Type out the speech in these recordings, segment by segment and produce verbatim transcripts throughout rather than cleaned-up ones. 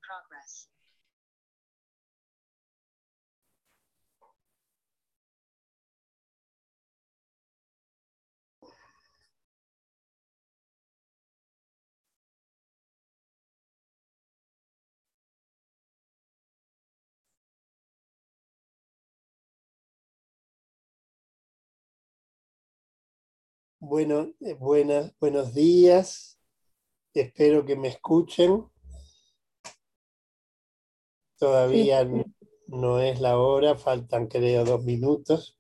Bueno, eh, buenas, buenos días. Espero que me escuchen. Sí, Todavía n- no es la hora, faltan creo dos minutos.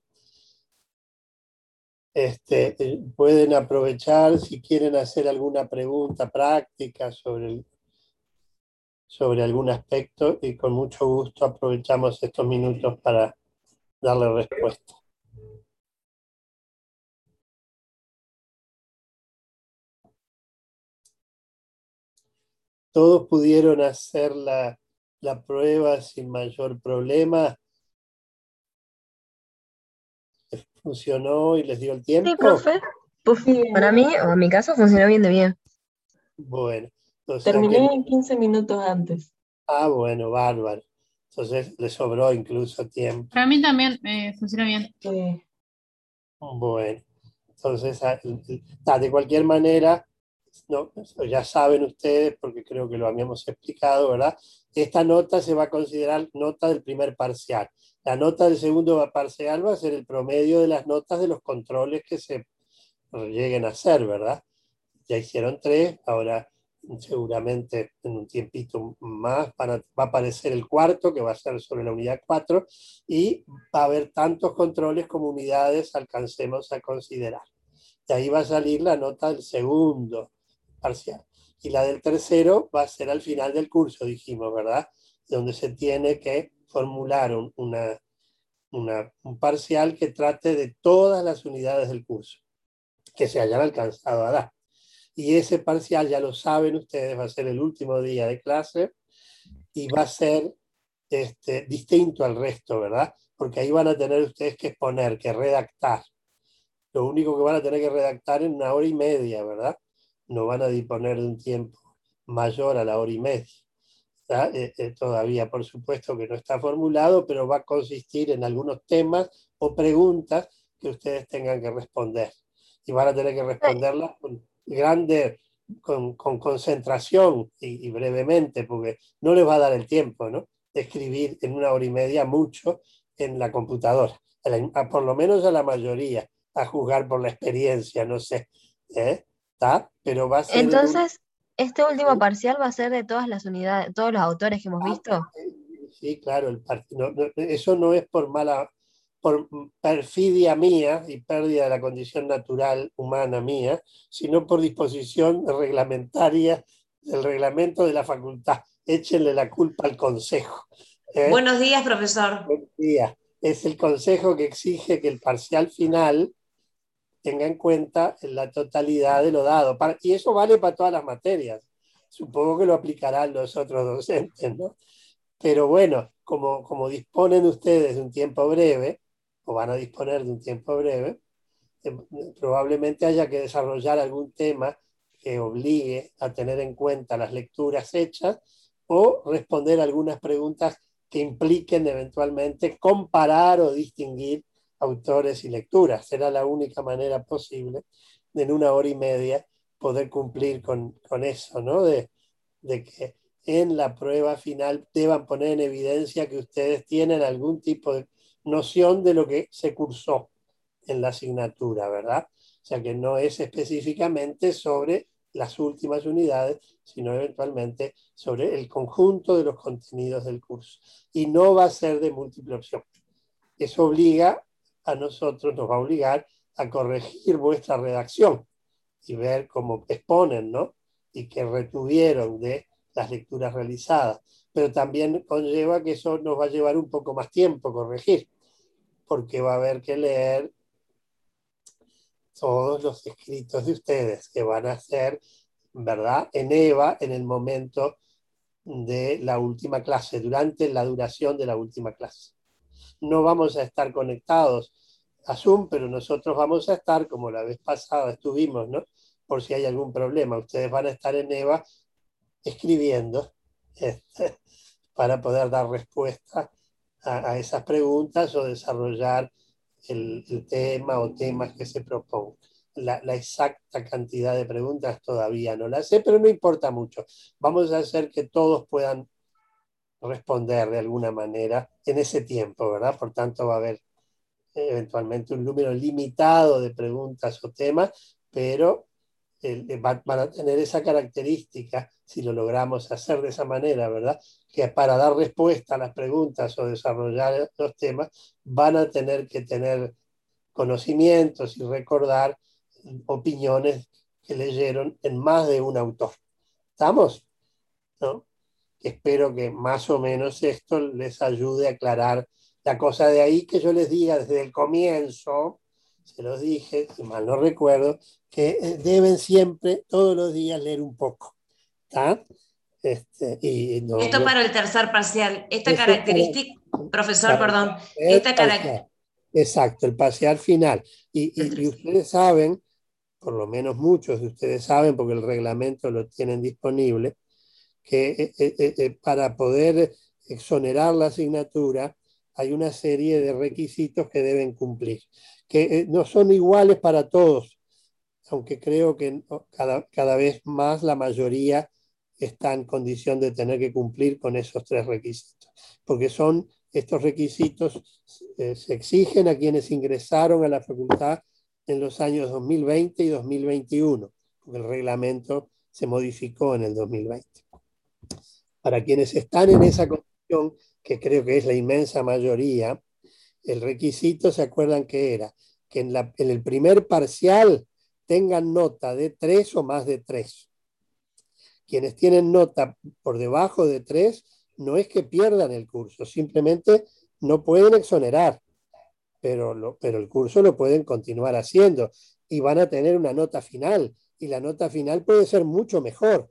Este, eh, pueden aprovechar si quieren hacer alguna pregunta práctica sobre, el- sobre algún aspecto y con mucho gusto aprovechamos estos minutos para darle respuesta. ¿Todos pudieron hacer la, la prueba sin mayor problema? ¿Funcionó y les dio el sí, tiempo? profe. Puf, Sí, para mí, o en mi caso, funcionó bien de bien. Bueno, o sea que terminé no. en quince minutos antes. Ah, bueno, bárbaro. Entonces le sobró incluso tiempo. Para mí también eh, funciona bien. Sí. Bueno, entonces, ah, ah, de cualquier manera, no, ya saben ustedes, porque creo que lo habíamos explicado, ¿verdad? Esta nota se va a considerar nota del primer parcial. La nota del segundo parcial va a ser el promedio de las notas de los controles que se lleguen a hacer, ¿verdad? Ya hicieron tres, ahora seguramente en un tiempito más van a- va a aparecer el cuarto, que va a ser sobre la unidad cuatro, y va a haber tantos controles como unidades alcancemos a considerar. Y ahí va a salir la nota del segundo parcial. Y la del tercero va a ser al final del curso, dijimos, ¿verdad? Donde se tiene que formular un, una, una, un parcial que trate de todas las unidades del curso que se hayan alcanzado a dar. Y ese parcial, ya lo saben ustedes, va a ser el último día de clase y va a ser este, distinto al resto, ¿verdad? Porque ahí van a tener ustedes que exponer, que redactar. Lo único que van a tener que redactar en una hora y media, ¿verdad? No van a disponer de un tiempo mayor a la hora y media. Eh, eh, todavía, por supuesto, que no está formulado, pero va a consistir en algunos temas o preguntas que ustedes tengan que responder. Y van a tener que responderlas con grande, con, con concentración y, y brevemente, porque no les va a dar el tiempo, ¿no? De escribir en una hora y media mucho en la computadora. A la, a, por lo menos a la mayoría, a juzgar por la experiencia, no sé. ¿Eh? ¿Está? Pero va a ser el último. Entonces, este último parcial va a ser de todas las unidades, todos los autores que hemos visto. Sí, claro, el part- no, no, eso no es por mala, por perfidia mía y pérdida de la condición natural humana mía, sino por disposición reglamentaria del reglamento de la facultad. Échenle la culpa al consejo. ¿Eh? Buenos días, profesor. Buen día. Es el consejo que exige que el parcial final tenga en cuenta la totalidad de lo dado. Para- y eso vale para todas las materias. Supongo que lo aplicarán los otros docentes, ¿no? Pero bueno, como, como disponen ustedes de un tiempo breve, o van a disponer de un tiempo breve, eh, probablemente haya que desarrollar algún tema que obligue a tener en cuenta las lecturas hechas o responder algunas preguntas que impliquen eventualmente comparar o distinguir autores y lecturas. Será la única manera posible de en una hora y media poder cumplir con, con eso, ¿no? De, de que en la prueba final deban poner en evidencia que ustedes tienen algún tipo de noción de lo que se cursó en la asignatura, ¿verdad? O sea que no es específicamente sobre las últimas unidades, sino eventualmente sobre el conjunto de los contenidos del curso. Y no va a ser de múltiple opción. Eso obliga a nosotros, nos va a obligar a corregir vuestra redacción y ver cómo exponen, ¿no? Y que retuvieron de las lecturas realizadas. Pero también conlleva que eso nos va a llevar un poco más tiempo corregir, porque va a haber que leer todos los escritos de ustedes que van a ser, ¿verdad? En EVA en el momento de la última clase, durante la duración de la última clase. No vamos a estar conectados a Zoom, pero nosotros vamos a estar, como la vez pasada estuvimos, ¿no? Por si hay algún problema. Ustedes van a estar en EVA escribiendo este, para poder dar respuesta a, a esas preguntas o desarrollar el, el tema o temas que se propongan. La, la exacta cantidad de preguntas todavía no la sé, pero no importa mucho. Vamos a hacer que todos puedan responder de alguna manera en ese tiempo, ¿verdad? Por tanto, va a haber eventualmente un número limitado de preguntas o temas, pero eh, van, van a tener esa característica, si lo logramos hacer de esa manera, ¿verdad? Que para dar respuesta a las preguntas o desarrollar los temas, van a tener que tener conocimientos y recordar opiniones que leyeron en más de un autor. ¿Estamos? ¿No? Espero que más o menos esto les ayude a aclarar la cosa. De ahí que yo les diga desde el comienzo, se los dije, si mal no recuerdo, que deben siempre, todos los días, leer un poco. ¿Está? Este, y no, Esto no, para el tercer parcial. Esta eso es característica, para, profesor, para perdón, el esta característica. parcial. Exacto, el parcial final. Y, y, y ustedes saben, por lo menos muchos de ustedes saben, porque el reglamento lo tienen disponible, que eh, eh, eh, para poder exonerar la asignatura hay una serie de requisitos que deben cumplir, que eh, no son iguales para todos, aunque creo que cada, cada vez más la mayoría está en condición de tener que cumplir con esos tres requisitos, porque son estos requisitos eh, se exigen a quienes ingresaron a la facultad en los años dos mil veinte y dos mil veintiuno, porque el reglamento se modificó en el dos mil veinte. Para quienes están en esa condición, que creo que es la inmensa mayoría, el requisito, ¿se acuerdan que era? Que en, la, en el primer parcial tengan nota de tres o más de tres. Quienes tienen nota por debajo de tres, no es que pierdan el curso, simplemente no pueden exonerar, pero, lo, pero el curso lo pueden continuar haciendo y van a tener una nota final, y la nota final puede ser mucho mejor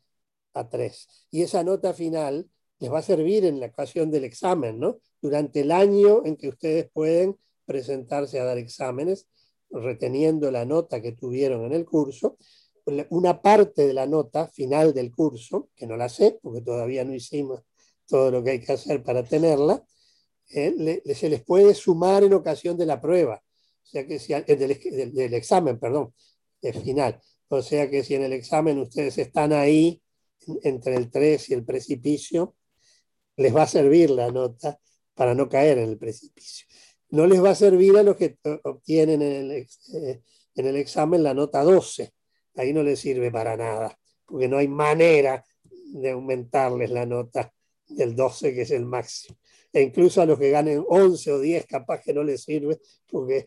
a tres. Y esa nota final les va a servir en la ocasión del examen, ¿no? Durante el año en que ustedes pueden presentarse a dar exámenes, reteniendo la nota que tuvieron en el curso, una parte de la nota final del curso, que no la sé, porque todavía no hicimos todo lo que hay que hacer para tenerla, eh, le, se les puede sumar en ocasión de la prueba, o sea que si, del, del, del examen, perdón, el final. O sea que si en el examen ustedes están ahí, entre el tres y el precipicio, les va a servir la nota para no caer en el precipicio. No les va a servir a los que obtienen en el, eh, en el examen la nota doce. Ahí no les sirve para nada, porque no hay manera de aumentarles la nota del doce, que es el máximo. E incluso a los que ganen once o diez, capaz que no les sirve, porque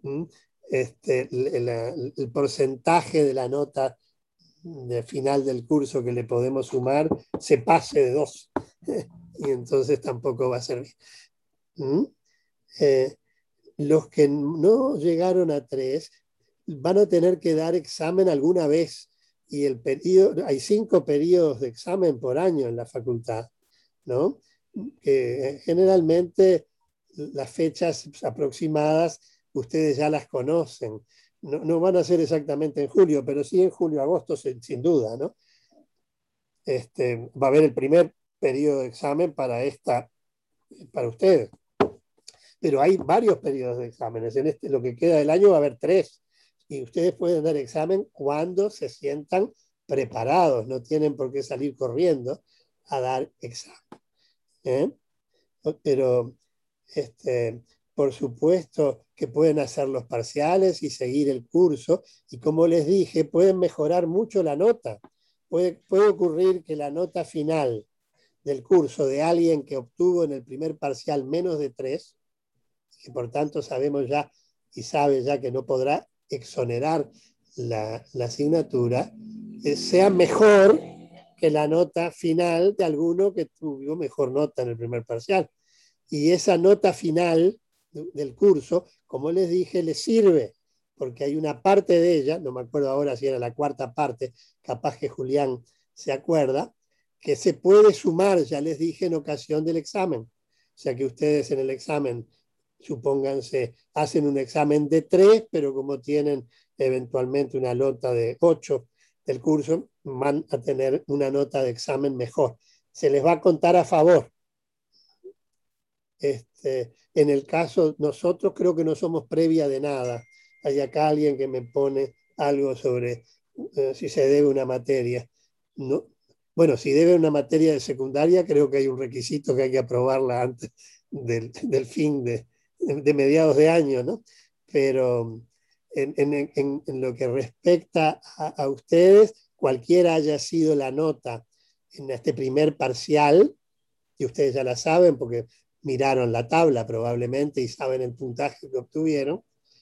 este, la, el porcentaje de la nota de final del curso que le podemos sumar se pase de dos y entonces tampoco va a servir. ¿Mm? Eh, los que no llegaron a tres van a tener que dar examen alguna vez, y el periodo, hay cinco periodos de examen por año en la facultad, ¿no? Que generalmente las fechas aproximadas ustedes ya las conocen. No, no van a ser exactamente en julio, pero sí en julio, agosto, sin, sin duda, ¿no? Este, va a haber el primer periodo de examen para, esta, para ustedes. Pero hay varios periodos de exámenes. En este, lo que queda del año va a haber tres. Y ustedes pueden dar examen cuando se sientan preparados. No tienen por qué salir corriendo a dar examen. ¿Eh? Pero, este, por supuesto que pueden hacer los parciales y seguir el curso. Y como les dije, pueden mejorar mucho la nota. Puede, puede ocurrir que la nota final del curso de alguien que obtuvo en el primer parcial menos de tres, que por tanto sabemos ya y sabe ya que no podrá exonerar la, la asignatura, eh, sea mejor que la nota final de alguno que tuvo mejor nota en el primer parcial. Y esa nota final del curso, como les dije, les sirve, porque hay una parte de ella, no me acuerdo ahora si era la cuarta parte, capaz que Julián se acuerda, que se puede sumar, ya les dije, en ocasión del examen. O sea que ustedes en el examen, supónganse, hacen un examen de tres, pero como tienen eventualmente una nota de ocho del curso, van a tener una nota de examen mejor. se les va a contar a favor. Este, en el caso, nosotros creo que no somos previa de nada. Hay acá alguien que me pone algo sobre eh, si se debe una materia. No, bueno, si debe una materia de secundaria, creo que hay un requisito que hay que aprobarla antes del, del fin de, de mediados de año, ¿no? Pero en, en, en, en lo que respecta a, a ustedes, cualquiera haya sido la nota en este primer parcial, y ustedes ya la saben porque miraron la tabla probablemente y saben el puntaje que obtuvieron,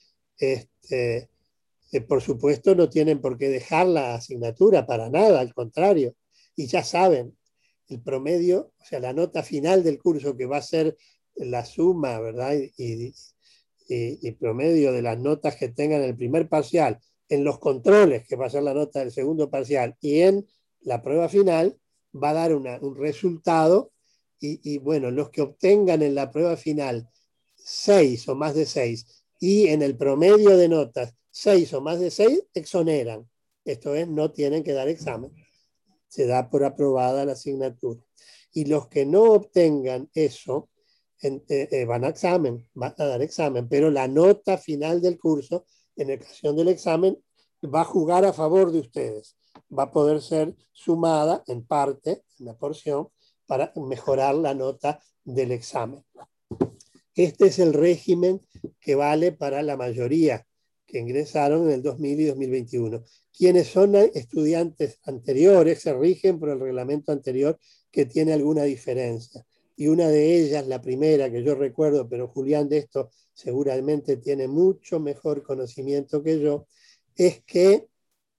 este, eh, por supuesto no tienen por qué dejar la asignatura para nada, al contrario, y ya saben el promedio, o sea, la nota final del curso que va a ser la suma, ¿verdad? Y, y, y, y promedio de las notas que tengan en el primer parcial, en los controles, que va a ser la nota del segundo parcial, y en la prueba final, va a dar una, un resultado. Y, y bueno, los que obtengan en la prueba final seis o más de seis y en el promedio de notas seis o más de seis, exoneran. Esto es, no tienen que dar examen. Se da por aprobada la asignatura. Y los que no obtengan eso, en, eh, eh, van a examen, van a dar examen, pero la nota final del curso, en ocasión del examen, va a jugar a favor de ustedes. Va a poder ser sumada en parte, en la porción, para mejorar la nota del examen. Este es el régimen que vale para la mayoría que ingresaron en el dos mil y dos mil veintiuno. Quienes son estudiantes anteriores se rigen por el reglamento anterior que tiene alguna diferencia. Y una de ellas, la primera que yo recuerdo, pero Julián de esto seguramente tiene mucho mejor conocimiento que yo, es que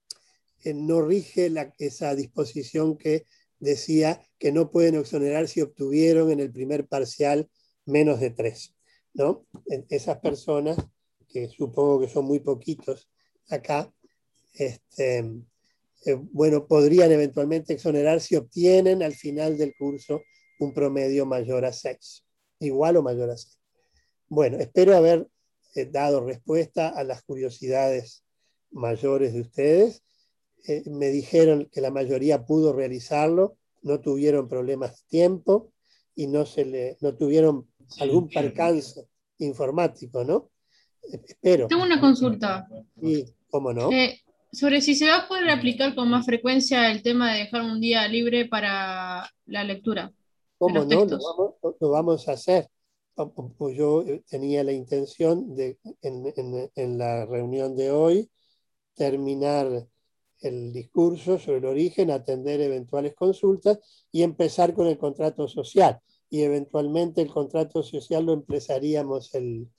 no rige la, esa disposición que decía que no pueden exonerar si obtuvieron en el primer parcial menos de tres, ¿no? Esas personas, que supongo que son muy poquitos acá, este, eh, bueno, podrían eventualmente exonerar si obtienen al final del curso un promedio mayor a seis, igual o mayor a seis. Bueno, espero haber eh, dado respuesta a las curiosidades mayores de ustedes. Eh, me dijeron que la mayoría pudo realizarlo, no tuvieron problemas de tiempo y no, se le, no tuvieron sí, algún percance informático, ¿no? Eh, espero. Tengo una consulta. Sí, ¿cómo no? Eh, sobre si se va a poder aplicar con más frecuencia el tema de dejar un día libre para la lectura de ¿Cómo los no? Lo textos. vamos, lo vamos a hacer. Yo tenía la intención de, en, en, en la reunión de hoy, terminar el discurso sobre el origen, atender eventuales consultas y empezar con el contrato social. Y eventualmente el contrato social lo empezaríamos el,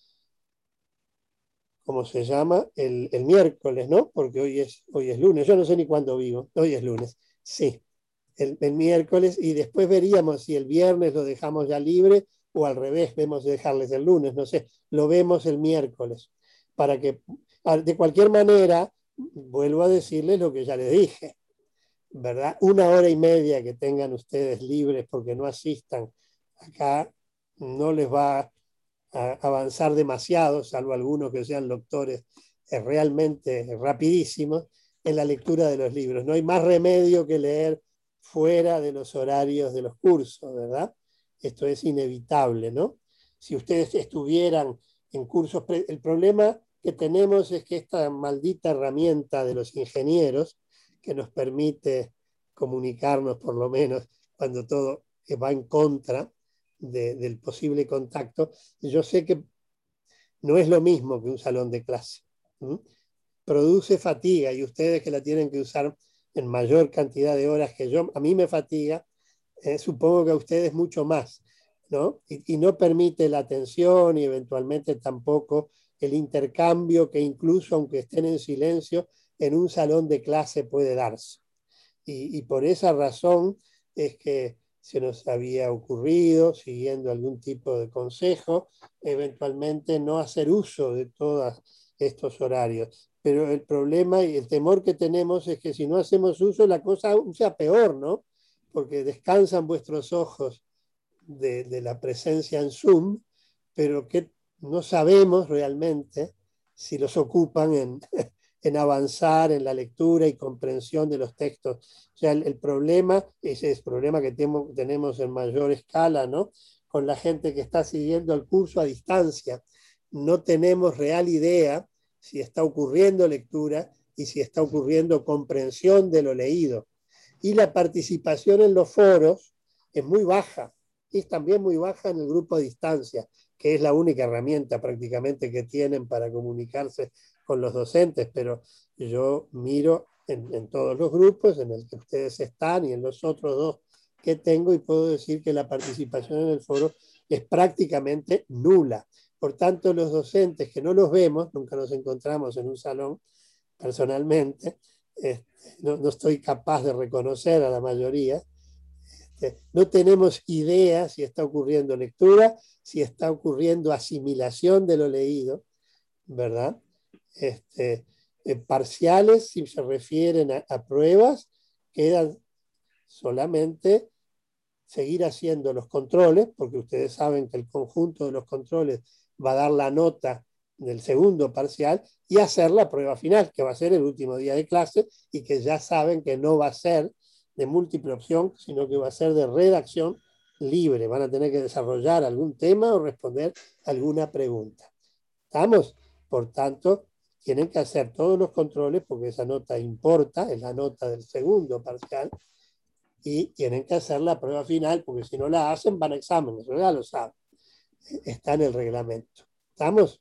¿cómo se llama? El, el miércoles, ¿no? Porque hoy es, hoy es lunes. Yo no sé ni cuándo vivo. Hoy es lunes. Sí, el, el miércoles. Y después veríamos si el viernes lo dejamos ya libre o al revés, vemos de dejarles el lunes. No sé, lo vemos el miércoles. Para que, de cualquier manera, vuelvo a decirles lo que ya les dije, ¿verdad? Una hora y media que tengan ustedes libres porque no asistan acá no les va a avanzar demasiado, salvo algunos que sean lectores realmente rapidísimos en la lectura de los libros. No hay más remedio que leer fuera de los horarios de los cursos, ¿verdad? Esto es inevitable, ¿no? Si ustedes estuvieran en cursos, el problema que tenemos es que esta maldita herramienta de los ingenieros, que nos permite comunicarnos por lo menos cuando todo va en contra de, del posible contacto, yo sé que no es lo mismo que un salón de clase. ¿Mm? Produce fatiga y ustedes que la tienen que usar en mayor cantidad de horas que yo, a mí me fatiga, eh, supongo que a ustedes mucho más, ¿no? Y, y no permite la atención y eventualmente tampoco el intercambio que incluso aunque estén en silencio, en un salón de clase puede darse. Y, y por esa razón es que se nos había ocurrido, siguiendo algún tipo de consejo, eventualmente no hacer uso de todos estos horarios. Pero el problema y el temor que tenemos es que si no hacemos uso, la cosa aún sea peor, ¿no? Porque descansan vuestros ojos de, de la presencia en Zoom, pero que no sabemos realmente si los ocupan en, en avanzar en la lectura y comprensión de los textos. O sea, el, el problema, ese es el problema que tenemos, tenemos en mayor escala, ¿no? Con la gente que está siguiendo el curso a distancia. No tenemos real idea si está ocurriendo lectura y si está ocurriendo comprensión de lo leído. Y la participación en los foros es muy baja, y es también muy baja en el grupo a distancia, que es la única herramienta prácticamente que tienen para comunicarse con los docentes, pero yo miro en, en todos los grupos en el que ustedes están y en los otros dos que tengo y puedo decir que la participación en el foro es prácticamente nula. Por tanto, los docentes que no los vemos, nunca nos encontramos en un salón personalmente, este, no, no estoy capaz de reconocer a la mayoría, este, no tenemos idea si está ocurriendo lectura, si está ocurriendo asimilación de lo leído, ¿verdad? Este, eh, parciales, si se refieren a, a pruebas, quedan solamente seguir haciendo los controles, porque ustedes saben que el conjunto de los controles va a dar la nota del segundo parcial, y hacer la prueba final, que va a ser el último día de clase, y que ya saben que no va a ser de múltiple opción, sino que va a ser de redacción libre. Van a tener que desarrollar algún tema o responder alguna pregunta. ¿Estamos? Por tanto, tienen que hacer todos los controles, porque esa nota importa, es la nota del segundo parcial, y tienen que hacer la prueba final, porque si no la hacen van a exámenes, eso ya lo saben. Está en el reglamento. ¿Estamos?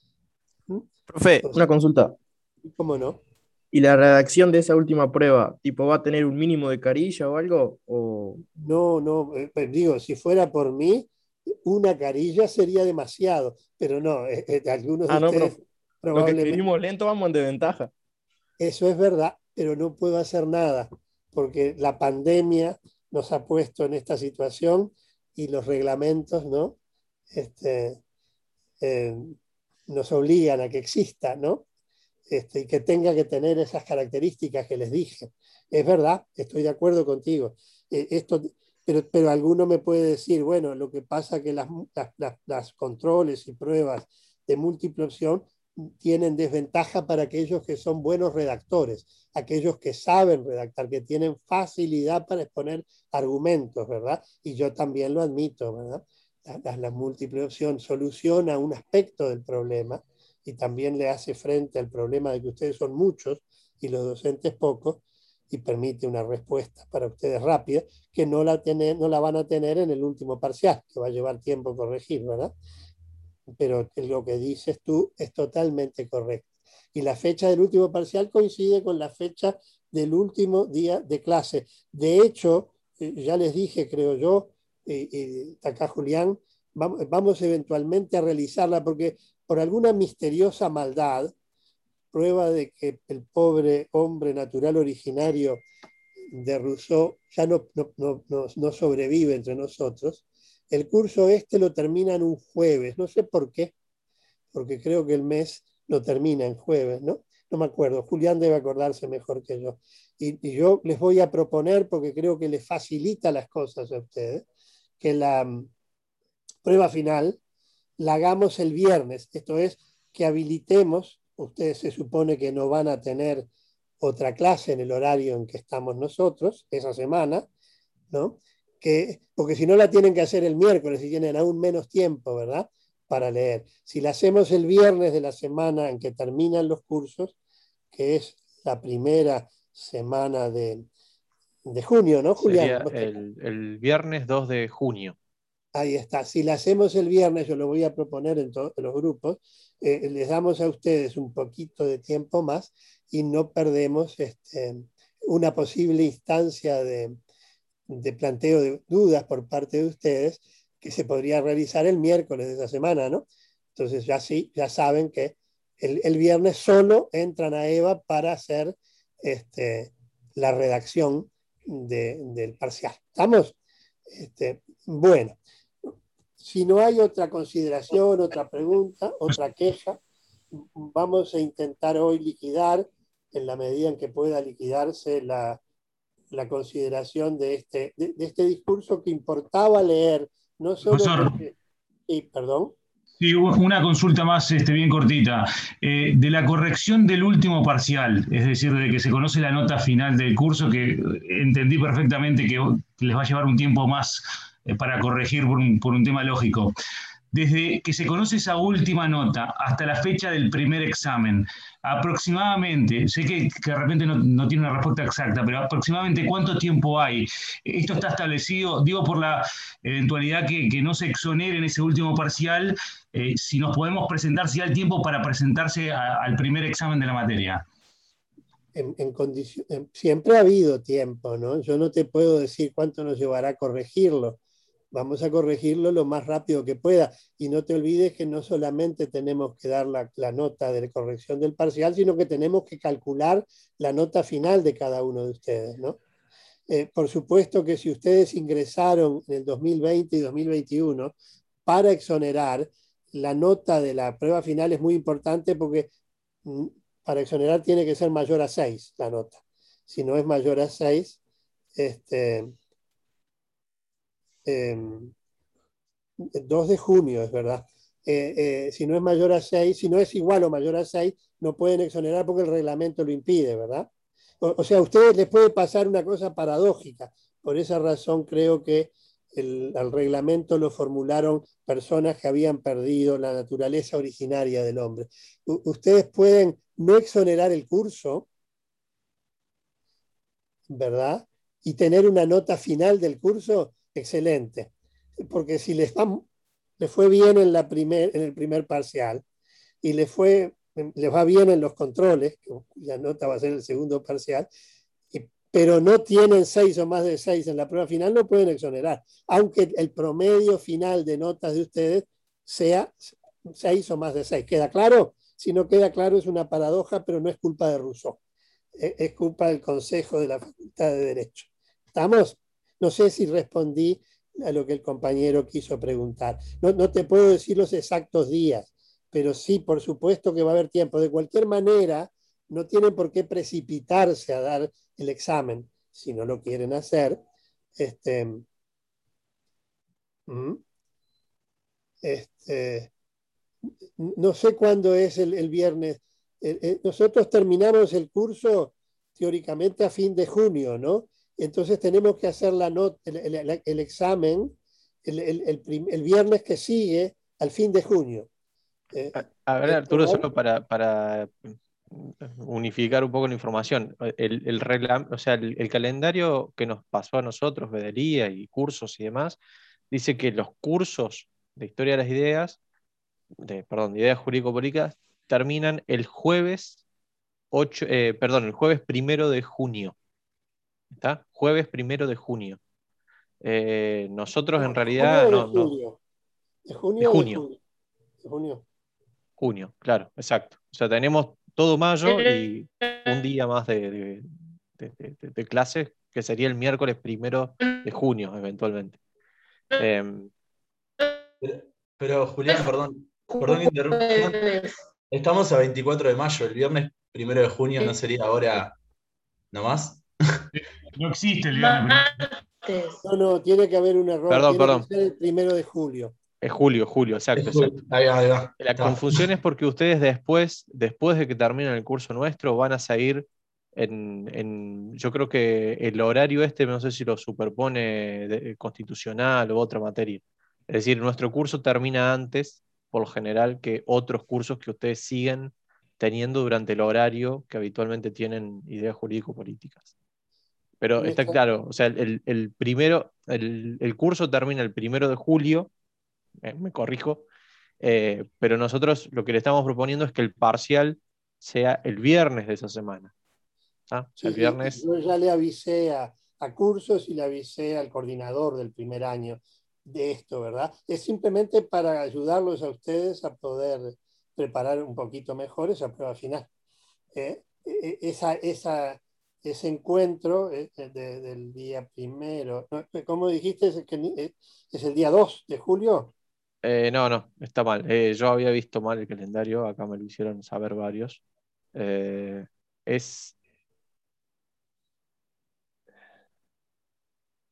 Profe, Entonces, una consulta. ¿cómo no? ¿Y la redacción de esa última prueba, tipo, va a tener un mínimo de carilla o algo? O... No, no, eh, pues digo, si fuera por mí, una carilla sería demasiado, pero no, eh, eh, algunos de Ah, no, pero ustedes lo que probablemente, escribimos lento vamos en desventaja. eso es verdad, pero no puedo hacer nada, porque la pandemia nos ha puesto en esta situación y los reglamentos, ¿no? Este, eh, nos obligan a que exista, ¿no? Este, y que tenga que tener esas características que les dije. Es verdad, estoy de acuerdo contigo. Eh, esto, pero, pero alguno me puede decir, bueno, lo que pasa es que las, las, las, las controles y pruebas de múltiple opción tienen desventaja para aquellos que son buenos redactores, aquellos que saben redactar, que tienen facilidad para exponer argumentos, ¿verdad? Y yo también lo admito, ¿verdad? La, la múltiple opción soluciona un aspecto del problema y también le hace frente al problema de que ustedes son muchos y los docentes pocos, y permite una respuesta para ustedes rápida, que no la, tener, no la van a tener en el último parcial, que va a llevar tiempo corregir, ¿verdad? Pero lo que dices tú es totalmente correcto. Y la fecha del último parcial coincide con la fecha del último día de clase. De hecho, ya les dije, creo yo, y, y acá Julián, vamos, vamos eventualmente a realizarla, porque por alguna misteriosa maldad, prueba de que el pobre hombre natural originario de Rousseau ya no, no, no, no sobrevive entre nosotros, el curso este lo termina en un jueves, no sé por qué, porque creo que el mes lo termina en jueves, ¿no? No me acuerdo, Julián debe acordarse mejor que yo. Y, y yo les voy a proponer, porque creo que les facilita las cosas a ustedes, que la um, prueba final la hagamos el viernes, esto es, que habilitemos, ustedes se supone que no van a tener otra clase en el horario en que estamos nosotros, esa semana, ¿no? Que, porque si no la tienen que hacer el miércoles y tienen aún menos tiempo, ¿verdad? Para leer. Si la hacemos el viernes de la semana en que terminan los cursos, que es la primera semana de, de junio, ¿no, Julián? Sería el, el viernes dos de junio. Ahí está. Si la hacemos el viernes, yo lo voy a proponer en todos los grupos, eh, les damos a ustedes un poquito de tiempo más y no perdemos este, una posible instancia de, de planteo de dudas por parte de ustedes que se podría realizar el miércoles de esa semana, ¿no? Entonces ya sí, ya saben que el, el viernes solo entran a EVA para hacer este, la redacción de, del parcial. ¿Estamos? Este, bueno. Si no hay otra consideración, otra pregunta, otra queja, vamos a intentar hoy liquidar, en la medida en que pueda liquidarse, la, la consideración de este, de, de este discurso que importaba leer, no solo Profesor, porque... Sí, perdón. Sí, una consulta más este, bien cortita. Eh, de la corrección del último parcial, es decir, de que se conoce la nota final del curso, que eh, entendí perfectamente que les va a llevar un tiempo más eh, para corregir por un, por un tema lógico. Desde que se conoce esa última nota hasta la fecha del primer examen, aproximadamente, sé que, que de repente no, no tiene una respuesta exacta, pero aproximadamente cuánto tiempo hay. Esto está establecido, digo, por la eventualidad que, que no se exonere en ese último parcial, eh, si nos podemos presentar, si hay tiempo para presentarse a- al primer examen de la materia. En, en condicio- en- siempre ha habido tiempo, ¿no? Yo no te puedo decir cuánto nos llevará a corregirlo. Vamos a corregirlo lo más rápido que pueda. Y no te olvides que no solamente tenemos que dar la, la nota de corrección del parcial, sino que tenemos que calcular la nota final de cada uno de ustedes, ¿no? Eh, por supuesto que si ustedes ingresaron en el dos mil veinte y dos mil veintiuno para exonerar, la nota de la prueba final es muy importante porque mm, para exonerar tiene que ser mayor a seis la nota. Si no es mayor a seis, este, eh, dos de junio, es verdad. Eh, eh, si no es mayor a seis, si no es igual o mayor a seis, no pueden exonerar porque el reglamento lo impide, ¿verdad? O, o sea, a ustedes les puede pasar una cosa paradójica. Por esa razón creo que el, el reglamento lo formularon personas que habían perdido la naturaleza originaria del hombre. U, ustedes pueden no exonerar el curso, ¿verdad? Y tener una nota final del curso excelente. Porque si les, va, les fue bien en, la primer, en el primer parcial y les, fue, les va bien en los controles, la nota va a ser el segundo parcial, y, pero no tienen seis o más de seis en la prueba final, no pueden exonerar, aunque el promedio final de notas de ustedes sea seis o más de seis. ¿Queda claro? Si no queda claro es una paradoja, pero no es culpa de Rousseau. Es culpa del Consejo de la Facultad de Derecho. ¿Estamos? No sé si respondí a lo que el compañero quiso preguntar. No, no te puedo decir los exactos días, pero sí, por supuesto que va a haber tiempo. De cualquier manera, no tienen por qué precipitarse a dar el examen si no lo quieren hacer. Este, este, no sé cuándo es el, el viernes. Eh, eh, nosotros terminamos el curso teóricamente a fin de junio, ¿no? Entonces tenemos que hacer la not el, el, el, examen el, el, el, viernes que sigue al fin de junio. Eh, a, a ver, Arturo, solo para, para unificar un poco la información. El, el, regla, o sea, el, el calendario que nos pasó a nosotros, Vedelía y cursos y demás, dice que los cursos de Historia de las Ideas, de, perdón, de Ideas Jurídico-Políticas, terminan el jueves ocho, eh, perdón, el jueves primero de junio. ¿Está? Jueves primero de junio. Eh, nosotros en realidad ¿De no, julio? ¿De junio? De o de junio. julio? De junio. Junio, claro, exacto. O sea, tenemos todo mayo y un día más de, de, de, de, de clases, que sería el miércoles primero de junio, eventualmente. Eh, Pero, pero, Julián, perdón, perdón que interrumpa. Estamos a veinticuatro de mayo, el viernes primero de junio no sería ahora nomás. No existe el viernes. No, no, tiene que haber un error. perdón, Tiene perdón. que ser el primero de julio. Es julio, julio, exacto, Es julio. exacto. Ahí va, ahí va. La Está. confusión es porque ustedes después, después de que terminen el curso nuestro, van a seguir en, en yo creo que el horario este, no sé si lo superpone de, constitucional o otra materia. Es decir, nuestro curso termina antes, por lo general, que otros cursos que ustedes siguen teniendo durante el horario que habitualmente tienen ideas jurídico-políticas. Pero está claro, o sea, el, el primero, el, el curso termina el primero de julio, eh, me corrijo, eh, pero nosotros lo que le estamos proponiendo es que el parcial sea el viernes de esa semana. ¿Ah? O sea, el Sí, y, y viernes. yo ya le avisé a, a cursos y le avisé al coordinador del primer año de esto, ¿verdad? Es simplemente para ayudarlos a ustedes a poder preparar un poquito mejor esa prueba final. Eh, eh, esa, esa, ese encuentro eh, de, del día primero, ¿no? ¿Cómo dijiste? ¿Es, que, es el día dos de julio? Eh, no, no, está mal. Eh, yo había visto mal el calendario, acá me lo hicieron saber varios. Eh, es.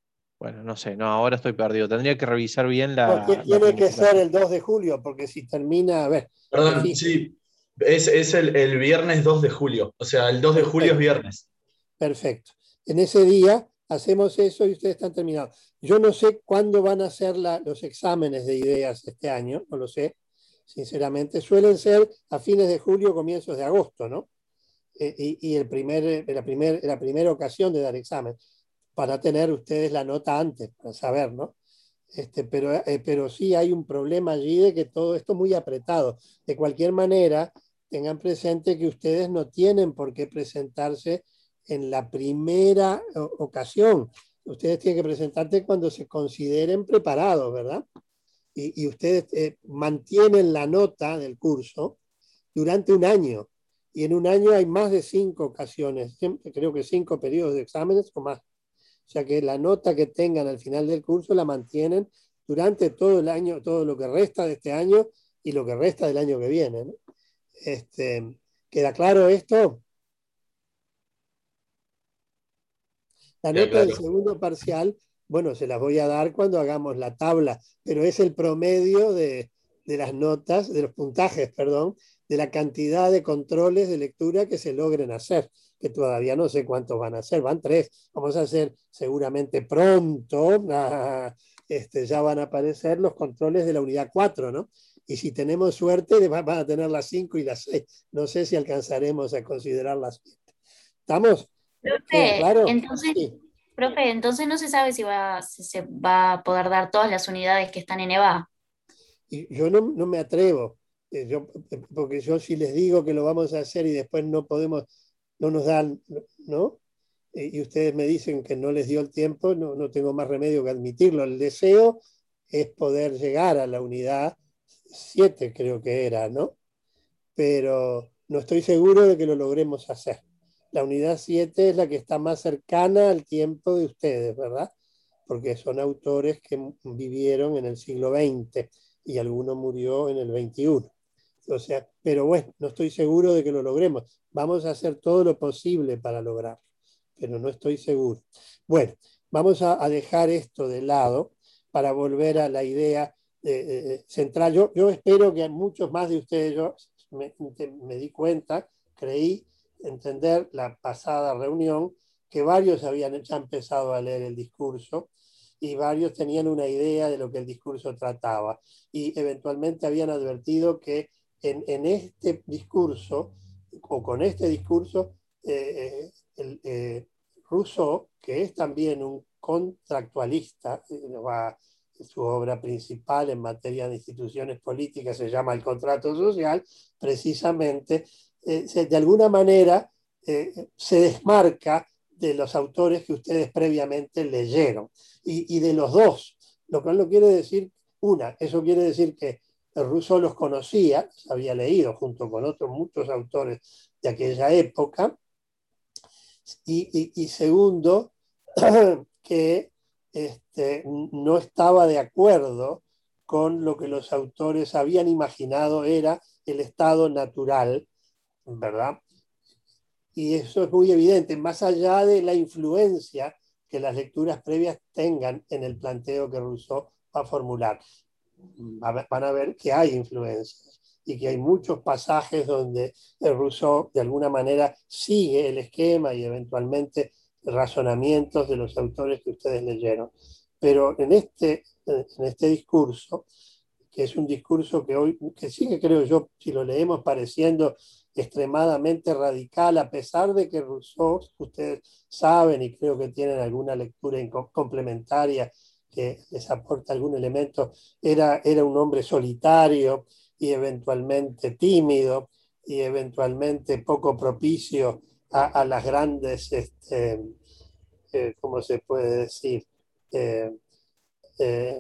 Bueno, no sé, no, ahora estoy perdido. Tendría que revisar bien la. No, tiene la tiene que planificación. ser el dos de julio, porque si termina, a ver, Perdón, difícil. sí, es, es el, el viernes dos de julio. O sea, el dos de julio es Perfecto. viernes. Perfecto. En ese día hacemos eso y ustedes están terminados. Yo no sé cuándo van a ser la- los exámenes de ideas este año, no lo sé, sinceramente. Suelen ser a fines de julio, comienzos de agosto, ¿no? Eh, y, y el primer, la, primer, la primera ocasión de dar examen, para tener ustedes la nota antes, para saber, ¿no? Este, pero, eh, pero sí hay un problema allí de que todo esto es muy apretado. De cualquier manera, tengan presente que ustedes no tienen por qué presentarse en la primera o- ocasión. Ustedes tienen que presentarse cuando se consideren preparados, ¿verdad? Y, y ustedes eh, mantienen la nota del curso durante un año. Y en un año hay más de cinco ocasiones, siempre, creo que cinco periodos de exámenes o más. O sea que la nota que tengan al final del curso la mantienen durante todo el año, todo lo que resta de este año y lo que resta del año que viene, ¿no? Este, ¿queda claro esto? La Queda nota del claro. segundo parcial, bueno, se las voy a dar cuando hagamos la tabla, pero es el promedio de, de las notas, de los puntajes, perdón, de la cantidad de controles de lectura que se logren hacer, que todavía no sé cuántos van a hacer, van tres, vamos a hacer seguramente pronto, ah, este, ya van a aparecer los controles de la unidad cuatro, ¿no? Y si tenemos suerte, van a tener las cinco y las seis. No sé si alcanzaremos a considerar las siete. ¿Estamos? ¿Queda Profe, claro? entonces, Sí. profe, entonces no se sabe si va, si se va a poder dar todas las unidades que están en EVA. Y yo no, no me atrevo, eh, yo, porque yo si les digo que lo vamos a hacer y después no podemos, no nos dan, ¿no? Eh, Y ustedes me dicen que no les dio el tiempo, no, no tengo más remedio que admitirlo. El deseo es poder llegar a la unidad siete, creo que era, ¿no? Pero no estoy seguro de que lo logremos hacer. La unidad siete es la que está más cercana al tiempo de ustedes, ¿verdad? Porque son autores que vivieron en el siglo veinte y alguno murió en el veintiuno. O sea, pero bueno, no estoy seguro de que lo logremos. Vamos a hacer todo lo posible para lograrlo, pero no estoy seguro. Bueno, vamos a, a dejar esto de lado para volver a la idea eh, eh, central. Yo, yo espero que muchos más de ustedes, yo me, me di cuenta, creí entender la pasada reunión, que varios habían ya empezado a leer el discurso y varios tenían una idea de lo que el discurso trataba. Y eventualmente habían advertido que en, en este discurso, o con este discurso, eh, el, eh, Rousseau, que es también un contractualista, eh, va, su obra principal en materia de instituciones políticas se llama El contrato social, precisamente, eh, se, de alguna manera eh, se desmarca de los autores que ustedes previamente leyeron, y, y de los dos, lo cual no quiere decir una, eso quiere decir que Rousseau los conocía, los había leído junto con otros muchos autores de aquella época, y, y, y segundo, que este, no estaba de acuerdo con lo que los autores habían imaginado era el estado natural, ¿verdad? Y eso es muy evidente, más allá de la influencia que las lecturas previas tengan en el planteo que Rousseau va a formular. Van a ver que hay influencias y que hay muchos pasajes donde Rousseau de alguna manera sigue el esquema y eventualmente razonamientos de los autores que ustedes leyeron. Pero en este, en este discurso, que es un discurso que hoy, que sigue, creo yo, si lo leemos pareciendo extremadamente radical, a pesar de que Rousseau, ustedes saben y creo que tienen alguna lectura complementaria que les aporta algún elemento, era, era un hombre solitario y eventualmente tímido y eventualmente poco propicio a, a las grandes, este, eh, ¿cómo se puede decir? Eh, eh,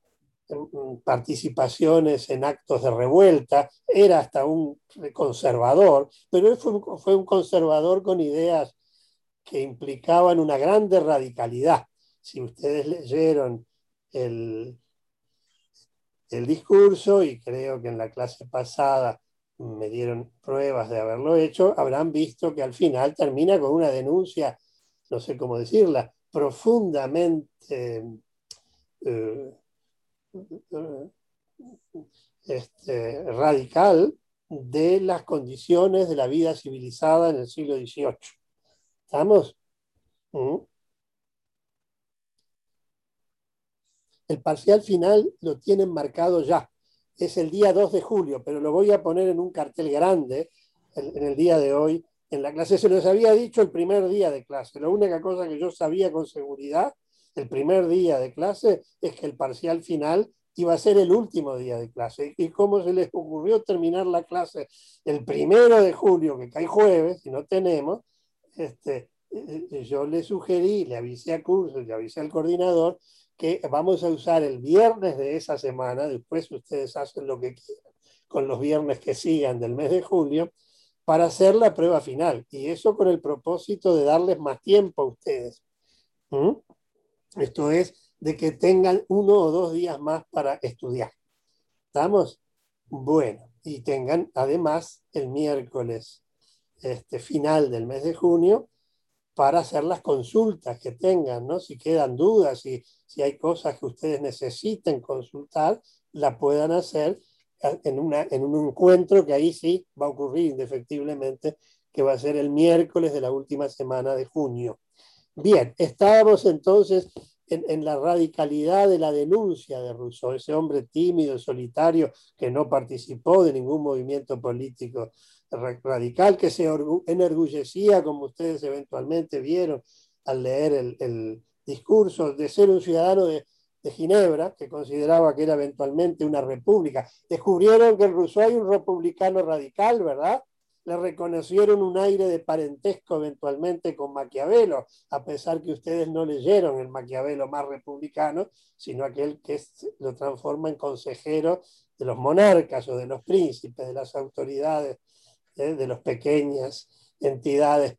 participaciones en actos de revuelta, era hasta un conservador, pero él fue un, fue un conservador con ideas que implicaban una grande radicalidad. Si ustedes leyeron el, el discurso, y creo que en la clase pasada me dieron pruebas de haberlo hecho, habrán visto que al final termina con una denuncia, no sé cómo decirla, profundamente eh, eh, este, radical de las condiciones de la vida civilizada en el siglo dieciocho. ¿Estamos? ¿Mm? El parcial final lo tienen marcado ya. Es el día dos de julio, pero lo voy a poner en un cartel grande en, en el día de hoy. En la clase se los había dicho el primer día de clase. La única cosa que yo sabía con seguridad el primer día de clase es que el parcial final iba a ser el último día de clase. Y cómo se les ocurrió terminar la clase el primero de julio, que cae jueves, y no tenemos, este, yo le sugerí, le avisé a curso, le avisé al coordinador, que vamos a usar el viernes de esa semana, después ustedes hacen lo que quieran con los viernes que sigan del mes de julio, para hacer la prueba final. Y eso con el propósito de darles más tiempo a ustedes. ¿Mm? Esto es, de que tengan uno o dos días más para estudiar. ¿Estamos? Bueno, y tengan además el miércoles este, final del mes de junio para hacer las consultas que tengan, ¿no? Si quedan dudas, si, si hay cosas que ustedes necesiten consultar, la puedan hacer en, una, en un encuentro que ahí sí va a ocurrir indefectiblemente, que va a ser el miércoles de la última semana de junio. Bien, estábamos entonces en, en la radicalidad de la denuncia de Rousseau, ese hombre tímido, solitario, que no participó de ningún movimiento político radical, que se enorgullecía, como ustedes eventualmente vieron al leer el, el discurso, de ser un ciudadano de, de Ginebra, que consideraba que era eventualmente una república. Descubrieron que en Rousseau hay un republicano radical, ¿verdad? Le reconocieron un aire de parentesco eventualmente con Maquiavelo, a pesar que ustedes no leyeron el Maquiavelo más republicano, sino aquel que es, lo transforma en consejero de los monarcas o de los príncipes, de las autoridades, ¿eh? de las pequeñas entidades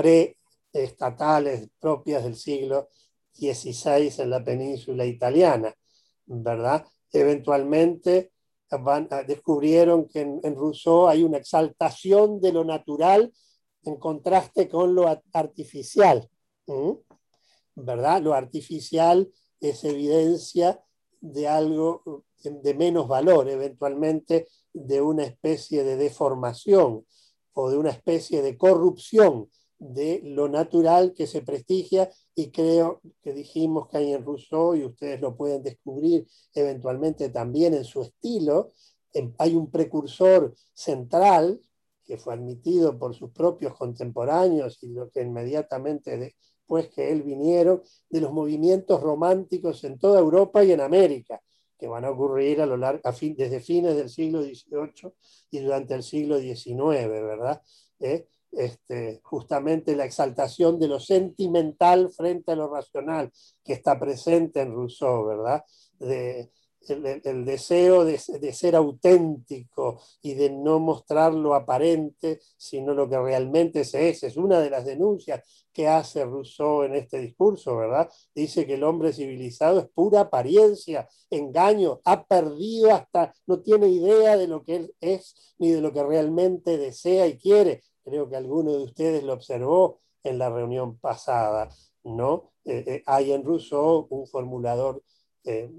preestatales propias del siglo dieciséis en la península italiana, ¿verdad? Eventualmente van, descubrieron que en, en Rousseau hay una exaltación de lo natural en contraste con lo artificial, ¿Mm? ¿verdad? Lo artificial es evidencia de algo de menos valor, eventualmente de una especie de deformación o de una especie de corrupción de lo natural que se prestigia, y creo que dijimos que hay en Rousseau, y ustedes lo pueden descubrir eventualmente también en su estilo, hay un precursor central que fue admitido por sus propios contemporáneos y lo que inmediatamente después que él vinieron, de los movimientos románticos en toda Europa y en América, que van a ocurrir a lo largo, a fin, desde fines del siglo dieciocho y durante el siglo diecinueve, ¿verdad? ¿Eh? Este, justamente la exaltación de lo sentimental frente a lo racional que está presente en Rousseau, ¿verdad? De, el, el deseo de, de ser auténtico y de no mostrar lo aparente, sino lo que realmente se es. Es una de las denuncias que hace Rousseau en este discurso, ¿verdad? Dice que el hombre civilizado es pura apariencia, engaño, ha perdido hasta, no tiene idea de lo que él es ni de lo que realmente desea y quiere. Creo que alguno de ustedes lo observó en la reunión pasada, ¿no? Eh, eh, hay en Rousseau un formulador eh,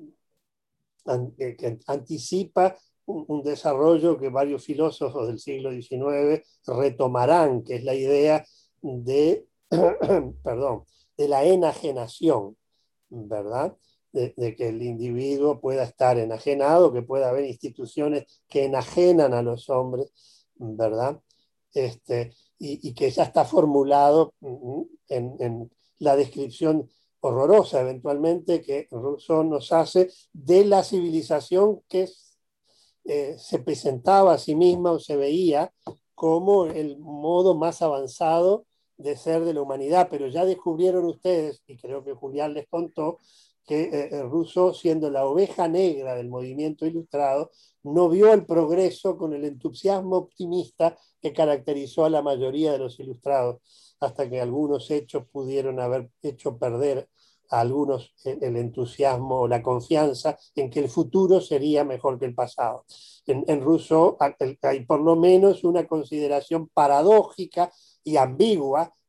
an, eh, que anticipa un, un desarrollo que varios filósofos del siglo diecinueve retomarán, que es la idea de, perdón, de la enajenación, ¿verdad? De, de que el individuo pueda estar enajenado, que pueda haber instituciones que enajenan a los hombres, ¿verdad? Este, y, y que ya está formulado en, en la descripción horrorosa eventualmente que Rousseau nos hace de la civilización que eh, se presentaba a sí misma o se veía como el modo más avanzado de ser de la humanidad, pero ya descubrieron ustedes, y creo que Julián les contó, que eh, Rousseau, siendo la oveja negra del movimiento ilustrado, no vio el progreso con el entusiasmo optimista que caracterizó a la mayoría de los ilustrados, hasta que algunos hechos pudieron haber hecho perder a algunos el entusiasmo o la confianza en que el futuro sería mejor que el pasado. En, en Rousseau hay por lo menos una consideración paradójica y ambigua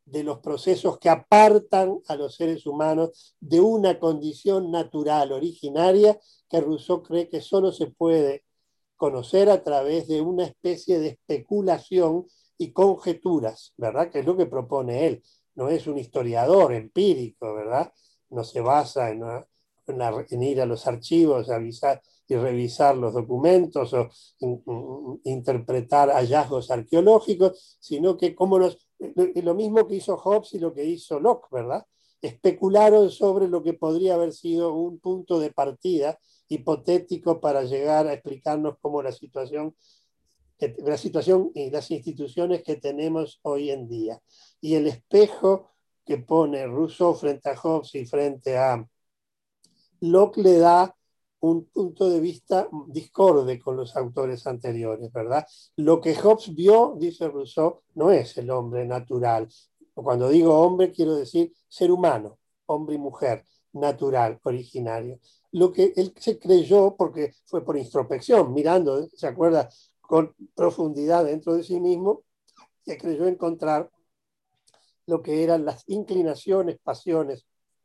de los procesos que apartan a los seres humanos de una condición natural, originaria, que Rousseau cree que solo se puede conocer a través de una especie de especulación y conjeturas, ¿verdad? Que es lo que propone él. No es un historiador empírico, ¿verdad? No se basa en, una, en, la, en ir a los archivos a avisar y revisar los documentos o in, in, interpretar hallazgos arqueológicos, sino que como los, lo, lo mismo que hizo Hobbes y lo que hizo Locke, ¿verdad? Especularon sobre lo que podría haber sido un punto de partida hipotético para llegar a explicarnos cómo la situación, la situación y las instituciones que tenemos hoy en día. Y el espejo que pone Rousseau frente a Hobbes y frente a Locke le da un punto de vista discorde con los autores anteriores, ¿verdad? Lo que Hobbes vio, dice Rousseau, no es el hombre natural. Cuando digo hombre, quiero decir ser humano, hombre y mujer, natural, originario. Lo que él se creyó, porque fue por introspección, mirando, ¿se acuerda?, con profundidad dentro de sí mismo, se creyó encontrar lo que eran las inclinaciones, pasiones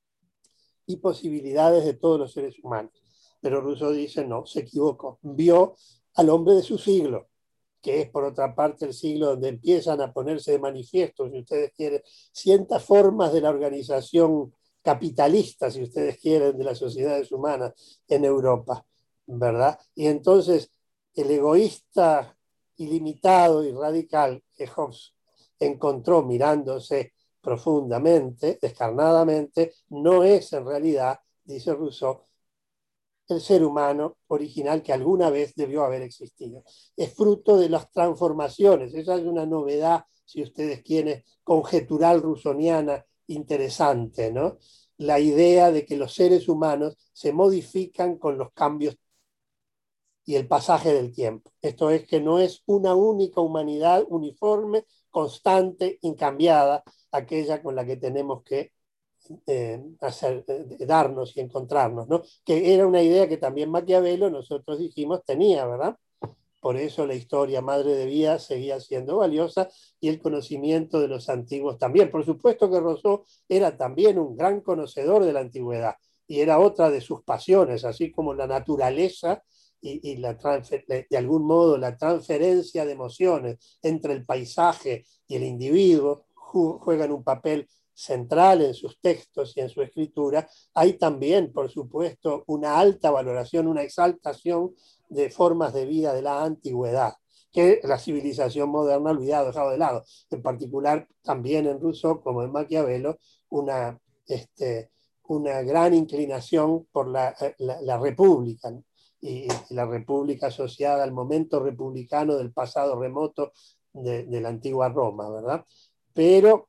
y posibilidades de todos los seres humanos. Pero Rousseau dice, no, se equivocó. Vio al hombre de su siglo, que es por otra parte el siglo donde empiezan a ponerse de manifiesto, si ustedes quieren, ciertas formas de la organización capitalista, si ustedes quieren, de las sociedades humanas en Europa, ¿verdad? Y entonces el egoísta ilimitado y radical que Hobbes encontró mirándose profundamente, descarnadamente, no es en realidad, dice Rousseau, el ser humano original que alguna vez debió haber existido. Es fruto de las transformaciones. Esa es una novedad, si ustedes quieren, conjetural rusoniana interesante, ¿no? La idea de que los seres humanos se modifican con los cambios y el pasaje del tiempo. Esto es que no es una única humanidad uniforme, constante, incambiada, aquella con la que tenemos que eh, hacer, eh, darnos y encontrarnos, ¿no? Que era una idea que también Maquiavelo, nosotros dijimos, tenía, ¿verdad? Por eso la historia madre de vida seguía siendo valiosa y el conocimiento de los antiguos también. Por supuesto que Rousseau era también un gran conocedor de la antigüedad y era otra de sus pasiones, así como la naturaleza y, y la de algún modo la transferencia de emociones entre el paisaje y el individuo juegan un papel central en sus textos y en su escritura. Hay también, por supuesto, una alta valoración, una exaltación de formas de vida de la antigüedad, que la civilización moderna ha olvidado, dejado de lado. En particular, también en Rousseau, como en Maquiavelo, una, este, una gran inclinación por la, la, la república, ¿no? y, y la república asociada al momento republicano del pasado remoto de, de la antigua Roma, ¿verdad? Pero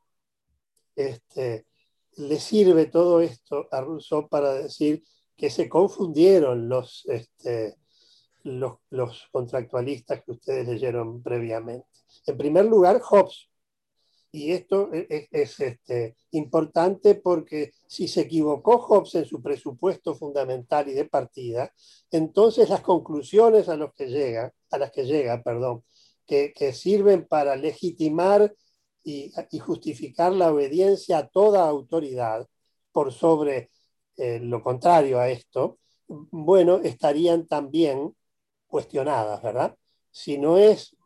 este, le sirve todo esto a Rousseau para decir que se confundieron los... Este, Los, los contractualistas que ustedes leyeron previamente. En primer lugar, Hobbes. Y esto es, es este, importante porque si se equivocó Hobbes en su presupuesto fundamental y de partida, entonces las conclusiones a, los que llega, a las que llega, perdón, que, que sirven para legitimar y, y justificar la obediencia a toda autoridad por sobre eh, lo contrario a esto, bueno, estarían también cuestionadas, ¿verdad? Si no es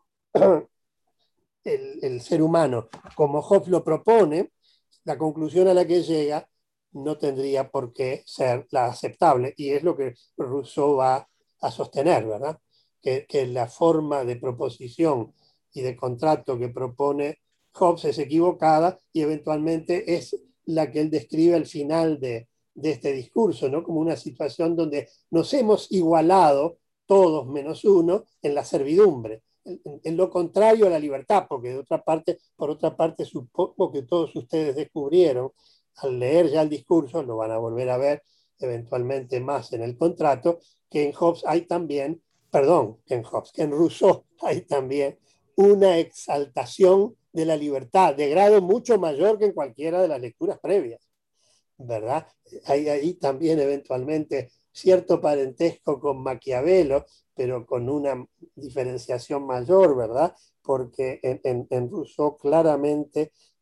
el, el ser humano como Hobbes lo propone, la conclusión a la que llega no tendría por qué ser la aceptable, y es lo que Rousseau va a sostener, ¿verdad? Que, que la forma de proposición y de contrato que propone Hobbes es equivocada y eventualmente es la que él describe al final de, de este discurso, ¿no? Como una situación donde nos hemos igualado todos menos uno en la servidumbre, en, en lo contrario a la libertad, porque de otra parte, por otra parte supongo que todos ustedes descubrieron al leer ya el discurso, lo van a volver a ver eventualmente más en el contrato, que en Hobbes hay también, perdón, que en Hobbes, que en Rousseau hay también una exaltación de la libertad, de grado mucho mayor que en cualquiera de las lecturas previas, ¿verdad? Hay ahí también eventualmente cierto parentesco con Maquiavelo, pero con una diferenciación mayor, ¿verdad? Porque en, en, en Rousseau claramente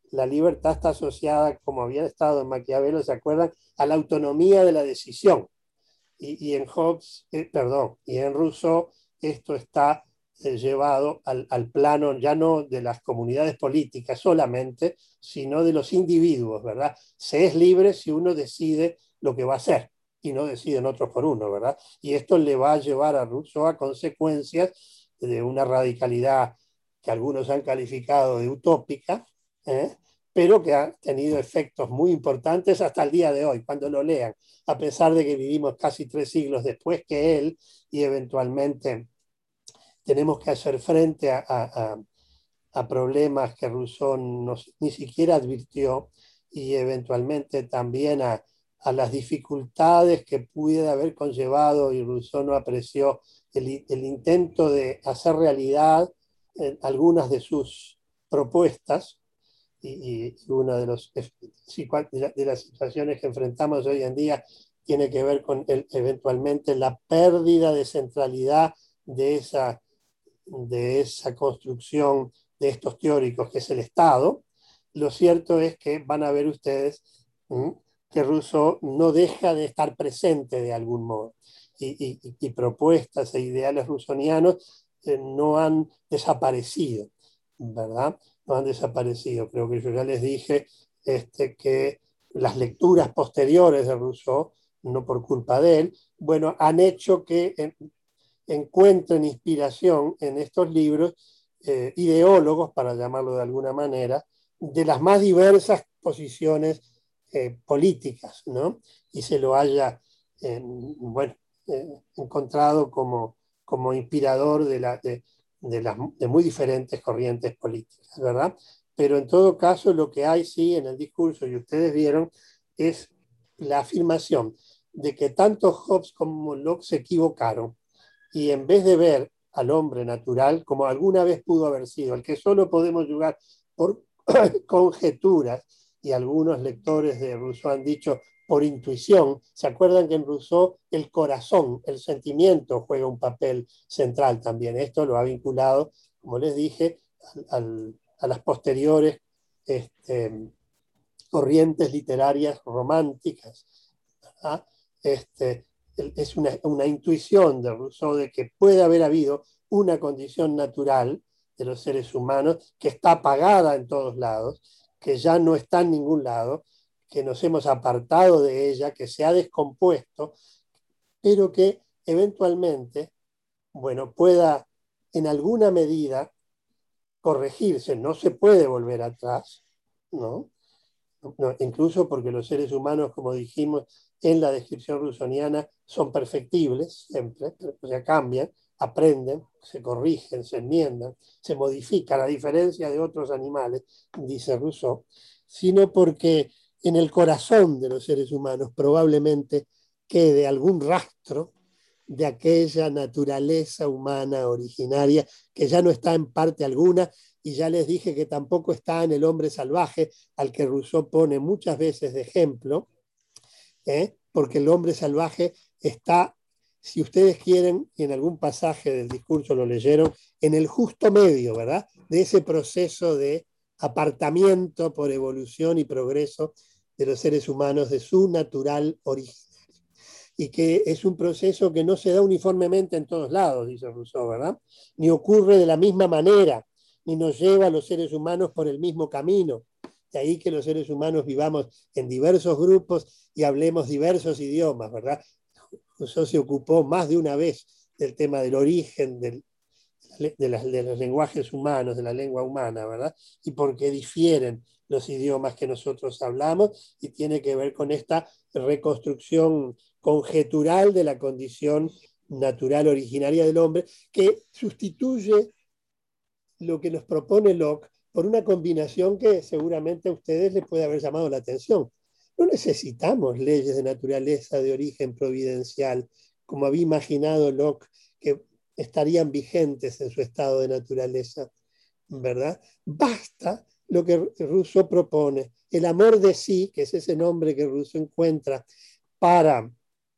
la libertad está asociada, como había estado en Maquiavelo, ¿se acuerdan?, a la autonomía de la decisión. Y, y en Hobbes, eh, perdón, y en Rousseau esto está eh, llevado al, al plano ya no de las comunidades políticas solamente, sino de los individuos, ¿verdad? Se es libre si uno decide lo que va a hacer y no deciden otros por uno, ¿verdad? Y esto le va a llevar a Rousseau a consecuencias de una radicalidad que algunos han calificado de utópica, ¿eh? pero que ha tenido efectos muy importantes hasta el día de hoy, cuando lo lean, a pesar de que vivimos casi tres siglos después que él y eventualmente tenemos que hacer frente a, a, a problemas que Rousseau nos, ni siquiera advirtió y eventualmente también a, a las dificultades que pudiera haber conllevado y Rousseau no apreció el, el intento de hacer realidad eh, algunas de sus propuestas. Y, y una de, los, de las situaciones que enfrentamos hoy en día tiene que ver con el, eventualmente la pérdida de centralidad de esa, de esa construcción de estos teóricos que es el Estado. Lo cierto es que van a ver ustedes ¿m? que Rousseau no deja de estar presente de algún modo y, y, y propuestas e ideales rousseauianos eh, no han desaparecido, ¿verdad? No han desaparecido. Creo que yo ya les dije este, que las lecturas posteriores de Rousseau, no por culpa de él, bueno, han hecho que en, encuentren inspiración en estos libros eh, ideólogos, para llamarlo de alguna manera, de las más diversas posiciones eh, políticas, ¿no? Y se lo haya, eh, bueno, eh, encontrado como, como inspirador de la... De, De, las, de muy diferentes corrientes políticas, ¿verdad? Pero en todo caso lo que hay sí en el discurso, y ustedes vieron, es la afirmación de que tanto Hobbes como Locke se equivocaron y en vez de ver al hombre natural como alguna vez pudo haber sido, el que solo podemos jugar por conjeturas, y algunos lectores de Rousseau han dicho por intuición. ¿Se acuerdan que en Rousseau el corazón, el sentimiento juega un papel central también? Esto lo ha vinculado, como les dije, al, al, a las posteriores este, corrientes literarias románticas. ¿Ah? Este, es una, una intuición de Rousseau de que puede haber habido una condición natural de los seres humanos que está apagada en todos lados, que ya no está en ningún lado, que nos hemos apartado de ella, que se ha descompuesto, pero que eventualmente, bueno, pueda en alguna medida corregirse. No se puede volver atrás, ¿no? No, incluso porque los seres humanos, como dijimos en la descripción rousseauiana, son perfectibles siempre, o sea, cambian, aprenden, se corrigen, se enmiendan, se modifican, a diferencia de otros animales, dice Rousseau, sino porque en el corazón de los seres humanos probablemente quede algún rastro de aquella naturaleza humana originaria que ya no está en parte alguna, y ya les dije que tampoco está en el hombre salvaje, al que Rousseau pone muchas veces de ejemplo, ¿eh? porque el hombre salvaje está, si ustedes quieren, y en algún pasaje del discurso lo leyeron, en el justo medio, ¿verdad?, de ese proceso de apartamiento por evolución y progreso de los seres humanos de su natural origen. Y que es un proceso que no se da uniformemente en todos lados, dice Rousseau, ¿verdad? Ni ocurre de la misma manera, ni nos lleva a los seres humanos por el mismo camino. De ahí que los seres humanos vivamos en diversos grupos y hablemos diversos idiomas, ¿verdad? Rousseau se ocupó más de una vez del tema del origen del, de, las, de los lenguajes humanos, de la lengua humana, ¿verdad? Y por qué difieren los idiomas que nosotros hablamos, y tiene que ver con esta reconstrucción conjetural de la condición natural originaria del hombre, que sustituye lo que nos propone Locke por una combinación que seguramente a ustedes les puede haber llamado la atención. No necesitamos leyes de naturaleza de origen providencial, como había imaginado Locke, que estarían vigentes en su estado de naturaleza, ¿verdad? Basta lo que Rousseau propone, el amor de sí, que es ese nombre que Rousseau encuentra para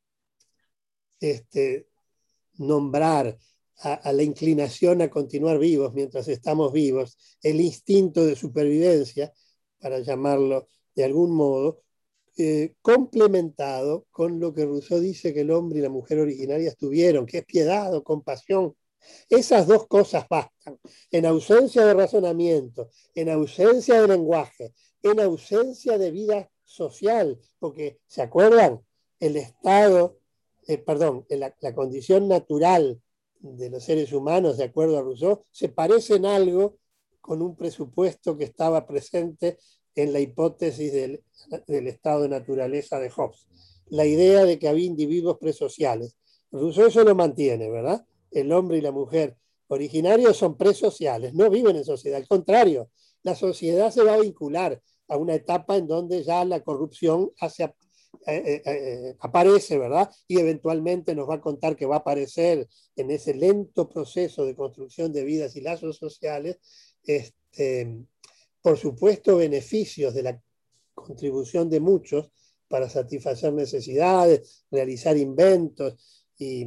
este, nombrar a, a la inclinación a continuar vivos mientras estamos vivos, el instinto de supervivencia, para llamarlo de algún modo, eh, complementado con lo que Rousseau dice que el hombre y la mujer originarias tuvieron, que es piedad o compasión. Esas dos cosas bastan. En ausencia de razonamiento, en ausencia de lenguaje, en ausencia de vida social, porque, ¿se acuerdan? El estado, eh, perdón, la, la condición natural de los seres humanos, de acuerdo a Rousseau, se parece en algo con un presupuesto que estaba presente en la hipótesis del, del estado de naturaleza de Hobbes. La idea de que había individuos presociales. Rousseau eso lo mantiene, ¿verdad? El hombre y la mujer originarios son presociales, no viven en sociedad. Al contrario, la sociedad se va a vincular a una etapa en donde ya la corrupción hace, eh, eh, eh, aparece, ¿verdad? Y eventualmente nos va a contar que va a aparecer en ese lento proceso de construcción de vidas y lazos sociales, este, por supuesto, beneficios de la contribución de muchos para satisfacer necesidades, realizar inventos y,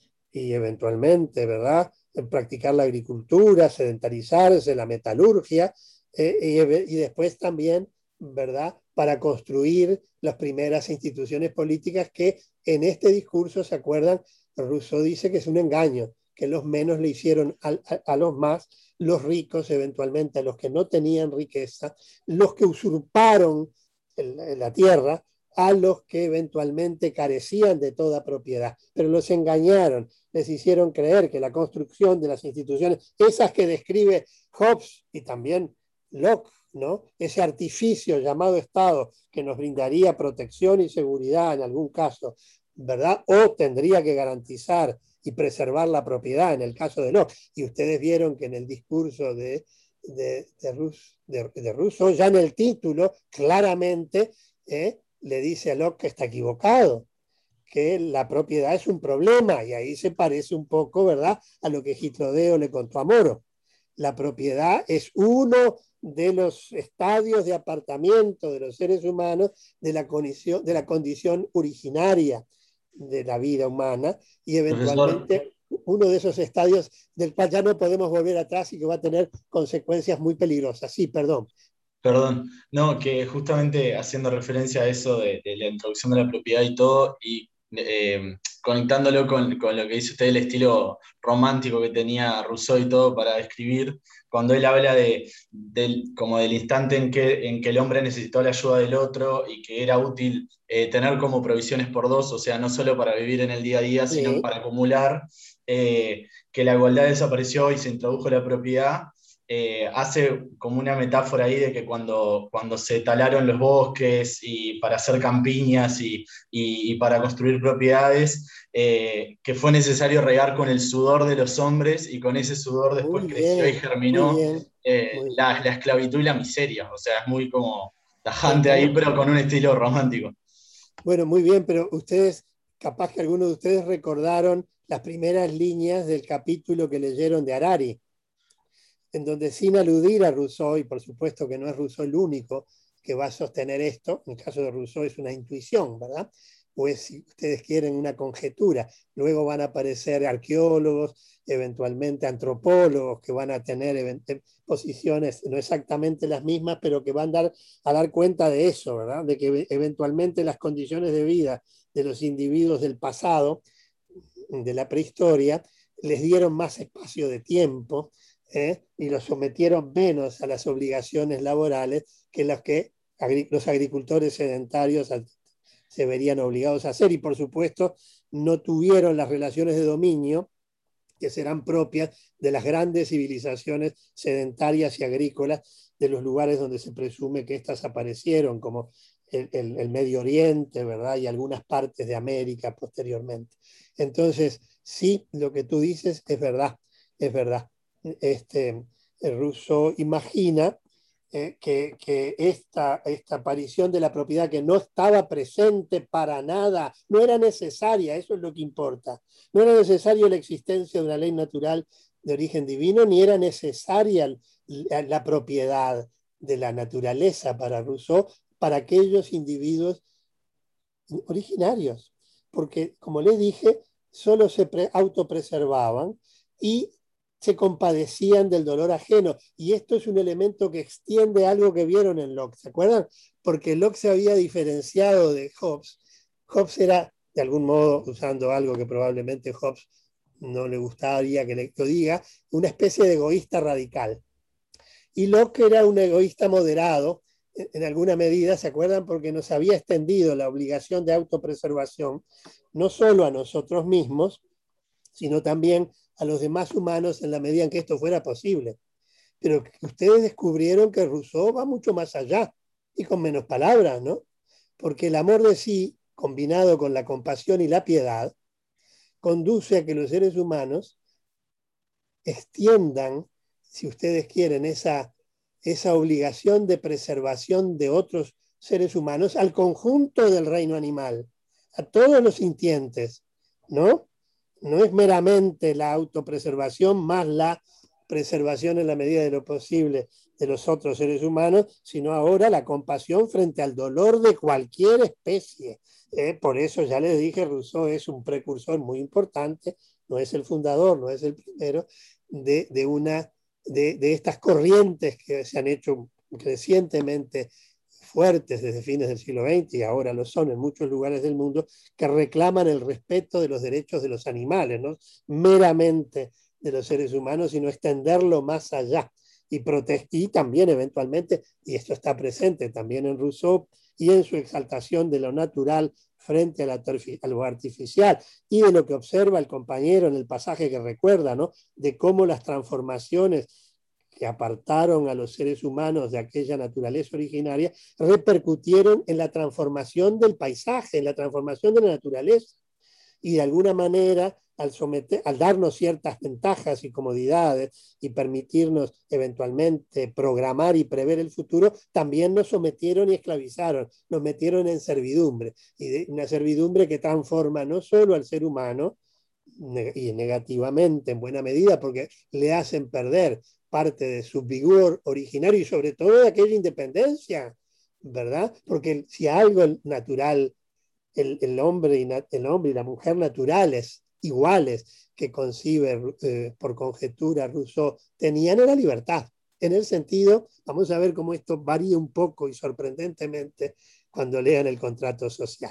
y eventualmente, ¿verdad?, practicar la agricultura, sedentarizarse, la metalurgia, eh, y, y después también, ¿verdad?, para construir las primeras instituciones políticas que en este discurso, ¿se acuerdan? Rousseau dice que es un engaño, que los menos le hicieron a, a, a los más, los ricos eventualmente a los que no tenían riqueza, los que usurparon el, la tierra a los que eventualmente carecían de toda propiedad, pero los engañaron, les hicieron creer que la construcción de las instituciones, esas que describe Hobbes y también Locke, ¿no?, ese artificio llamado Estado que nos brindaría protección y seguridad en algún caso, ¿verdad?, o tendría que garantizar y preservar la propiedad en el caso de Locke. Y ustedes vieron que en el discurso de, de, de, Rus, de, de Rousseau, ya en el título, claramente eh, le dice a Locke que está equivocado, que la propiedad es un problema, y ahí se parece un poco, ¿verdad?, a lo que Gitlodeo le contó a Moro. La propiedad es uno de los estadios de apartamiento de los seres humanos de la condición, de la condición originaria de la vida humana, y eventualmente Profesor, uno de esos estadios del cual ya no podemos volver atrás y que va a tener consecuencias muy peligrosas. Sí, perdón. Perdón, no, que justamente haciendo referencia a eso de, de la introducción de la propiedad y todo, y eh, conectándolo con, con lo que dice usted, el estilo romántico que tenía Rousseau y todo para escribir, cuando él habla de, del, como del instante en que, en que el hombre necesitó la ayuda del otro y que era útil eh, tener como provisiones por dos, o sea, no solo para vivir en el día a día, Sí. sino para acumular, eh, que la igualdad desapareció y se introdujo la propiedad. Eh, hace como una metáfora ahí de que cuando, cuando se talaron los bosques y para hacer campiñas y, y, y para construir propiedades, eh, que fue necesario regar con el sudor de los hombres, y con ese sudor después Muy creció bien, y germinó muy bien, eh, muy bien. la, la esclavitud y la miseria. O sea, es muy como tajante Ajá. ahí, pero con un estilo romántico. Bueno, muy bien, pero ustedes, capaz que algunos de ustedes recordaron las primeras líneas del capítulo que leyeron de Harari, en donde, sin aludir a Rousseau, y por supuesto que no es Rousseau el único que va a sostener esto, en el caso de Rousseau es una intuición, ¿verdad?, o es, si ustedes quieren, una conjetura. Luego van a aparecer arqueólogos, eventualmente antropólogos, que van a tener posiciones no exactamente las mismas, pero que van a dar, a dar cuenta de eso, ¿verdad?, de que eventualmente las condiciones de vida de los individuos del pasado, de la prehistoria, les dieron más espacio de tiempo, ¿eh?, y los sometieron menos a las obligaciones laborales que las que agri- los agricultores sedentarios se verían obligados a hacer, y por supuesto no tuvieron las relaciones de dominio que serán propias de las grandes civilizaciones sedentarias y agrícolas de los lugares donde se presume que éstas aparecieron, como el, el, el Medio Oriente, ¿verdad?, y algunas partes de América posteriormente. Entonces, sí, lo que tú dices es verdad, es verdad. Este, Rousseau imagina eh, que, que esta, esta aparición de la propiedad, que no estaba presente para nada, no era necesaria, eso es lo que importa. No era necesaria la existencia de una ley natural de origen divino, ni era necesaria la, la propiedad de la naturaleza para Rousseau, para aquellos individuos originarios, porque, como les dije, solo se autopreservaban y se compadecían del dolor ajeno. Y esto es un elemento que extiende algo que vieron en Locke, ¿se acuerdan? Porque Locke se había diferenciado de Hobbes. Hobbes era, de algún modo, usando algo que probablemente Hobbes no le gustaría que le lo diga, una especie de egoísta radical. Y Locke era un egoísta moderado, en alguna medida, ¿se acuerdan? Porque nos había extendido la obligación de autopreservación, no solo a nosotros mismos, sino también a los demás humanos en la medida en que esto fuera posible. Pero ustedes descubrieron que Rousseau va mucho más allá y con menos palabras, ¿no? Porque el amor de sí, combinado con la compasión y la piedad, conduce a que los seres humanos extiendan, si ustedes quieren, esa, esa obligación de preservación de otros seres humanos al conjunto del reino animal, a todos los sintientes, ¿no? No es meramente la autopreservación más la preservación en la medida de lo posible de los otros seres humanos, sino ahora la compasión frente al dolor de cualquier especie. Eh, por eso ya les dije, Rousseau es un precursor muy importante, no es el fundador, no es el primero, de, de, una, de, de estas corrientes que se han hecho crecientemente fuertes desde fines del siglo veinte y ahora lo son en muchos lugares del mundo, que reclaman el respeto de los derechos de los animales, no meramente de los seres humanos, sino extenderlo más allá y, y también eventualmente, y esto está presente también en Rousseau y en su exaltación de lo natural frente a, la, a lo artificial y de lo que observa el compañero en el pasaje que recuerda, ¿no? De cómo las transformaciones que apartaron a los seres humanos de aquella naturaleza originaria, repercutieron en la transformación del paisaje, en la transformación de la naturaleza. Y de alguna manera, al, someter, al darnos ciertas ventajas y comodidades y permitirnos eventualmente programar y prever el futuro, también nos sometieron y esclavizaron, nos metieron en servidumbre. Y de, una servidumbre que transforma no solo al ser humano, y negativamente en buena medida, porque le hacen perder parte de su vigor originario y sobre todo de aquella independencia, ¿verdad? Porque si algo natural, el, el, hombre, y el hombre y la mujer naturales, iguales, que concibe eh, por conjetura Rousseau, tenían era libertad. En el sentido, vamos a ver cómo esto varía un poco y sorprendentemente cuando lean el contrato social.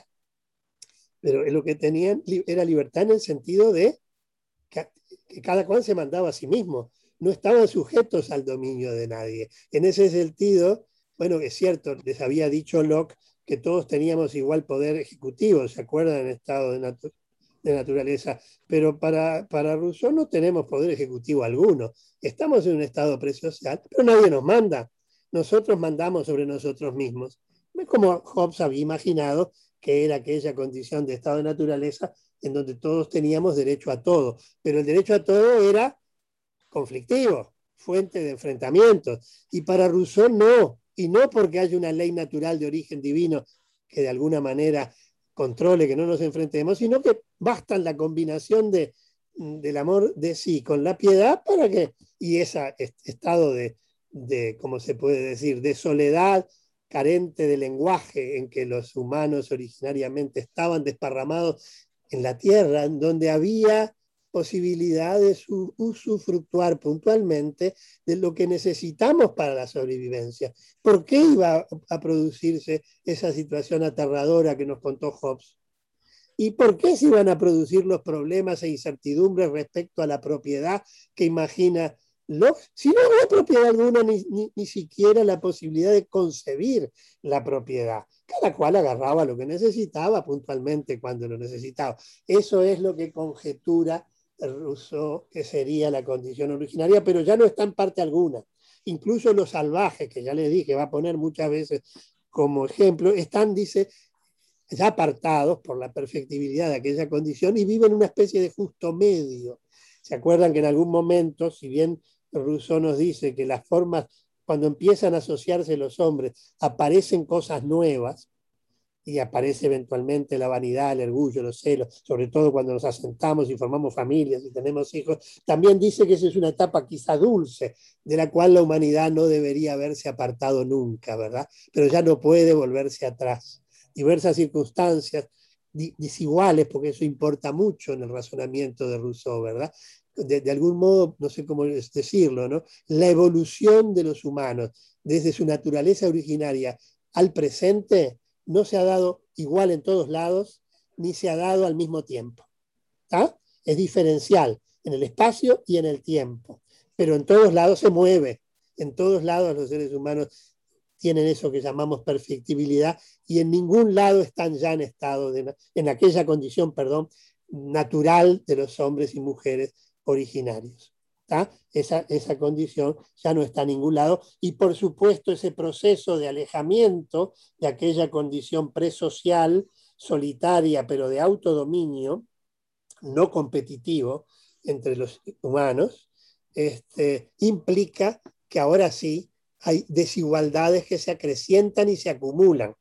Pero lo que tenían era libertad en el sentido de que, que cada cual se mandaba a sí mismo. No estaban sujetos al dominio de nadie. En ese sentido, bueno, es cierto, les había dicho Locke que todos teníamos igual poder ejecutivo, ¿se acuerdan? En estado de, natu de naturaleza. Pero para, para Rousseau no tenemos poder ejecutivo alguno. Estamos en un estado presocial, pero nadie nos manda. Nosotros mandamos sobre nosotros mismos. Es como Hobbes había imaginado que era aquella condición de estado de naturaleza en donde todos teníamos derecho a todo. Pero el derecho a todo era conflictivo, fuente de enfrentamientos. Y para Rousseau no, y no porque haya una ley natural de origen divino que de alguna manera controle que no nos enfrentemos, sino que basta la combinación de, del amor de sí con la piedad para que, y ese estado de, de, ¿cómo se puede decir?, de soledad carente de lenguaje en que los humanos originariamente estaban desparramados en la tierra, en donde había posibilidad de usufructuar puntualmente de lo que necesitamos para la sobrevivencia. ¿Por qué iba a producirse esa situación aterradora que nos contó Hobbes? ¿Y por qué se iban a producir los problemas e incertidumbres respecto a la propiedad que imagina Locke? Si no había propiedad alguna, ni, ni, ni siquiera la posibilidad de concebir la propiedad. Cada cual agarraba lo que necesitaba puntualmente cuando lo necesitaba. Eso es lo que conjetura Rousseau que sería la condición originaria, pero ya no está en parte alguna. Incluso los salvajes, que ya les dije, va a poner muchas veces como ejemplo, están, dice, ya apartados por la perfectibilidad de aquella condición y viven una especie de justo medio. ¿Se acuerdan que en algún momento, si bien Rousseau nos dice que las formas, cuando empiezan a asociarse los hombres, aparecen cosas nuevas, y aparece eventualmente la vanidad, el orgullo, los celos, sobre todo cuando nos asentamos y formamos familias y tenemos hijos, también dice que esa es una etapa quizá dulce, de la cual la humanidad no debería haberse apartado nunca, ¿verdad? Pero ya no puede volverse atrás. Diversas circunstancias desiguales, porque eso importa mucho en el razonamiento de Rousseau, ¿verdad? de, de algún modo, no sé cómo decirlo, ¿no? La evolución de los humanos desde su naturaleza originaria al presente no se ha dado igual en todos lados, ni se ha dado al mismo tiempo. ¿Tá? Es diferencial en el espacio y en el tiempo, pero en todos lados se mueve, en todos lados los seres humanos tienen eso que llamamos perfectibilidad y en ningún lado están ya en estado, de, en aquella condición, perdón, natural de los hombres y mujeres originarios. ¿Tá? Esa, esa condición ya no está en ningún lado y por supuesto ese proceso de alejamiento de aquella condición presocial, solitaria, pero de autodominio, no competitivo entre los humanos, este, implica que ahora sí hay desigualdades que se acrecientan y se acumulan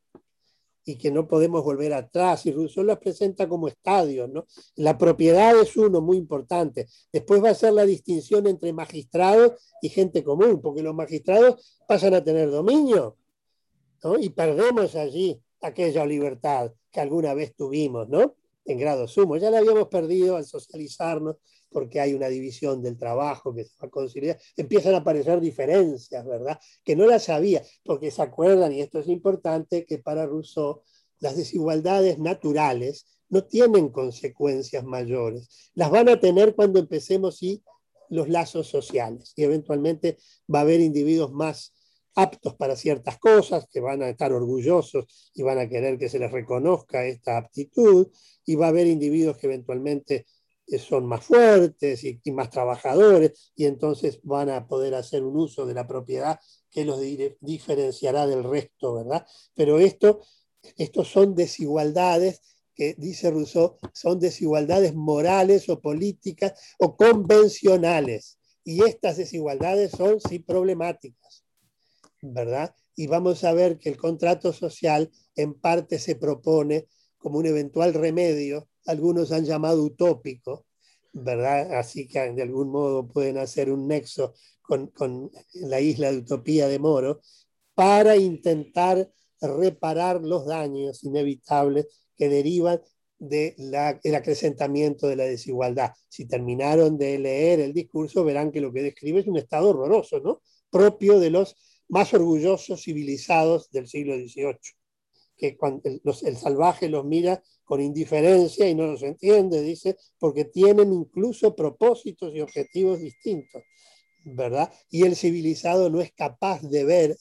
y que no podemos volver atrás, y Rousseau las presenta como estadios, ¿no? La propiedad es uno muy importante, después va a ser la distinción entre magistrados y gente común, porque los magistrados pasan a tener dominio, ¿no? Y perdemos allí aquella libertad que alguna vez tuvimos, ¿no? En grado sumo, ya la habíamos perdido al socializarnos, porque hay una división del trabajo que se va a conciliar, empiezan a aparecer diferencias, ¿verdad? Que no las había, porque se acuerdan, y esto es importante, que para Rousseau las desigualdades naturales no tienen consecuencias mayores. Las van a tener cuando empecemos y los lazos sociales, y eventualmente va a haber individuos más aptos para ciertas cosas, que van a estar orgullosos y van a querer que se les reconozca esta aptitud, y va a haber individuos que eventualmente son más fuertes y, y más trabajadores, y entonces van a poder hacer un uso de la propiedad que los di- diferenciará del resto, ¿verdad? Pero esto, estos son desigualdades que, dice Rousseau, son desigualdades morales o políticas o convencionales, y estas desigualdades son sí problemáticas, ¿verdad? Y vamos a ver que el contrato social en parte se propone como un eventual remedio, algunos han llamado utópico, ¿verdad? Así que de algún modo pueden hacer un nexo con, con la isla de Utopía de Moro, para intentar reparar los daños inevitables que derivan del de acrecentamiento de la desigualdad. Si terminaron de leer el discurso, verán que lo que describe es un estado horroroso, ¿no? Propio de los más orgullosos civilizados del siglo dieciocho, que cuando el, los, el salvaje los mira con indiferencia y no los entiende, dice, porque tienen incluso propósitos y objetivos distintos, ¿verdad? Y el civilizado no es capaz de ver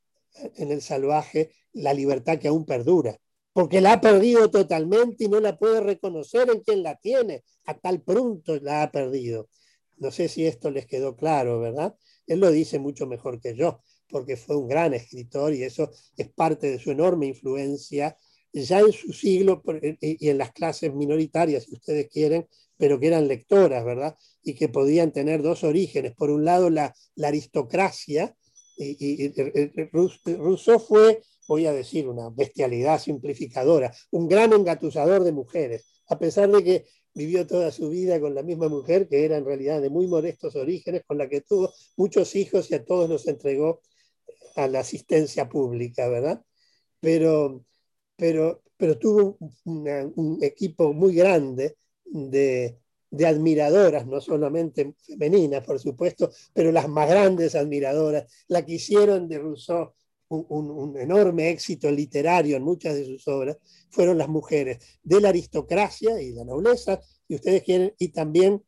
en el salvaje la libertad que aún perdura, porque la ha perdido totalmente y no la puede reconocer en quien la tiene, a tal punto la ha perdido. No sé si esto les quedó claro, ¿verdad? Él lo dice mucho mejor que yo, porque fue un gran escritor y eso es parte de su enorme influencia ya en su siglo y en las clases minoritarias, si ustedes quieren, pero que eran lectoras, ¿verdad? Y que podían tener dos orígenes. Por un lado, la, la aristocracia, y, y, y Rousseau fue, voy a decir una bestialidad simplificadora, un gran engatusador de mujeres, a pesar de que vivió toda su vida con la misma mujer, que era en realidad de muy modestos orígenes, con la que tuvo muchos hijos y a todos los entregó a la asistencia pública, ¿verdad? Pero, pero, pero tuvo una, un equipo muy grande de, de admiradoras, no solamente femeninas, por supuesto, pero las más grandes admiradoras, la que hicieron de Rousseau un, un, un enorme éxito literario en muchas de sus obras, fueron las mujeres de la aristocracia y la nobleza, y ustedes quieren, y también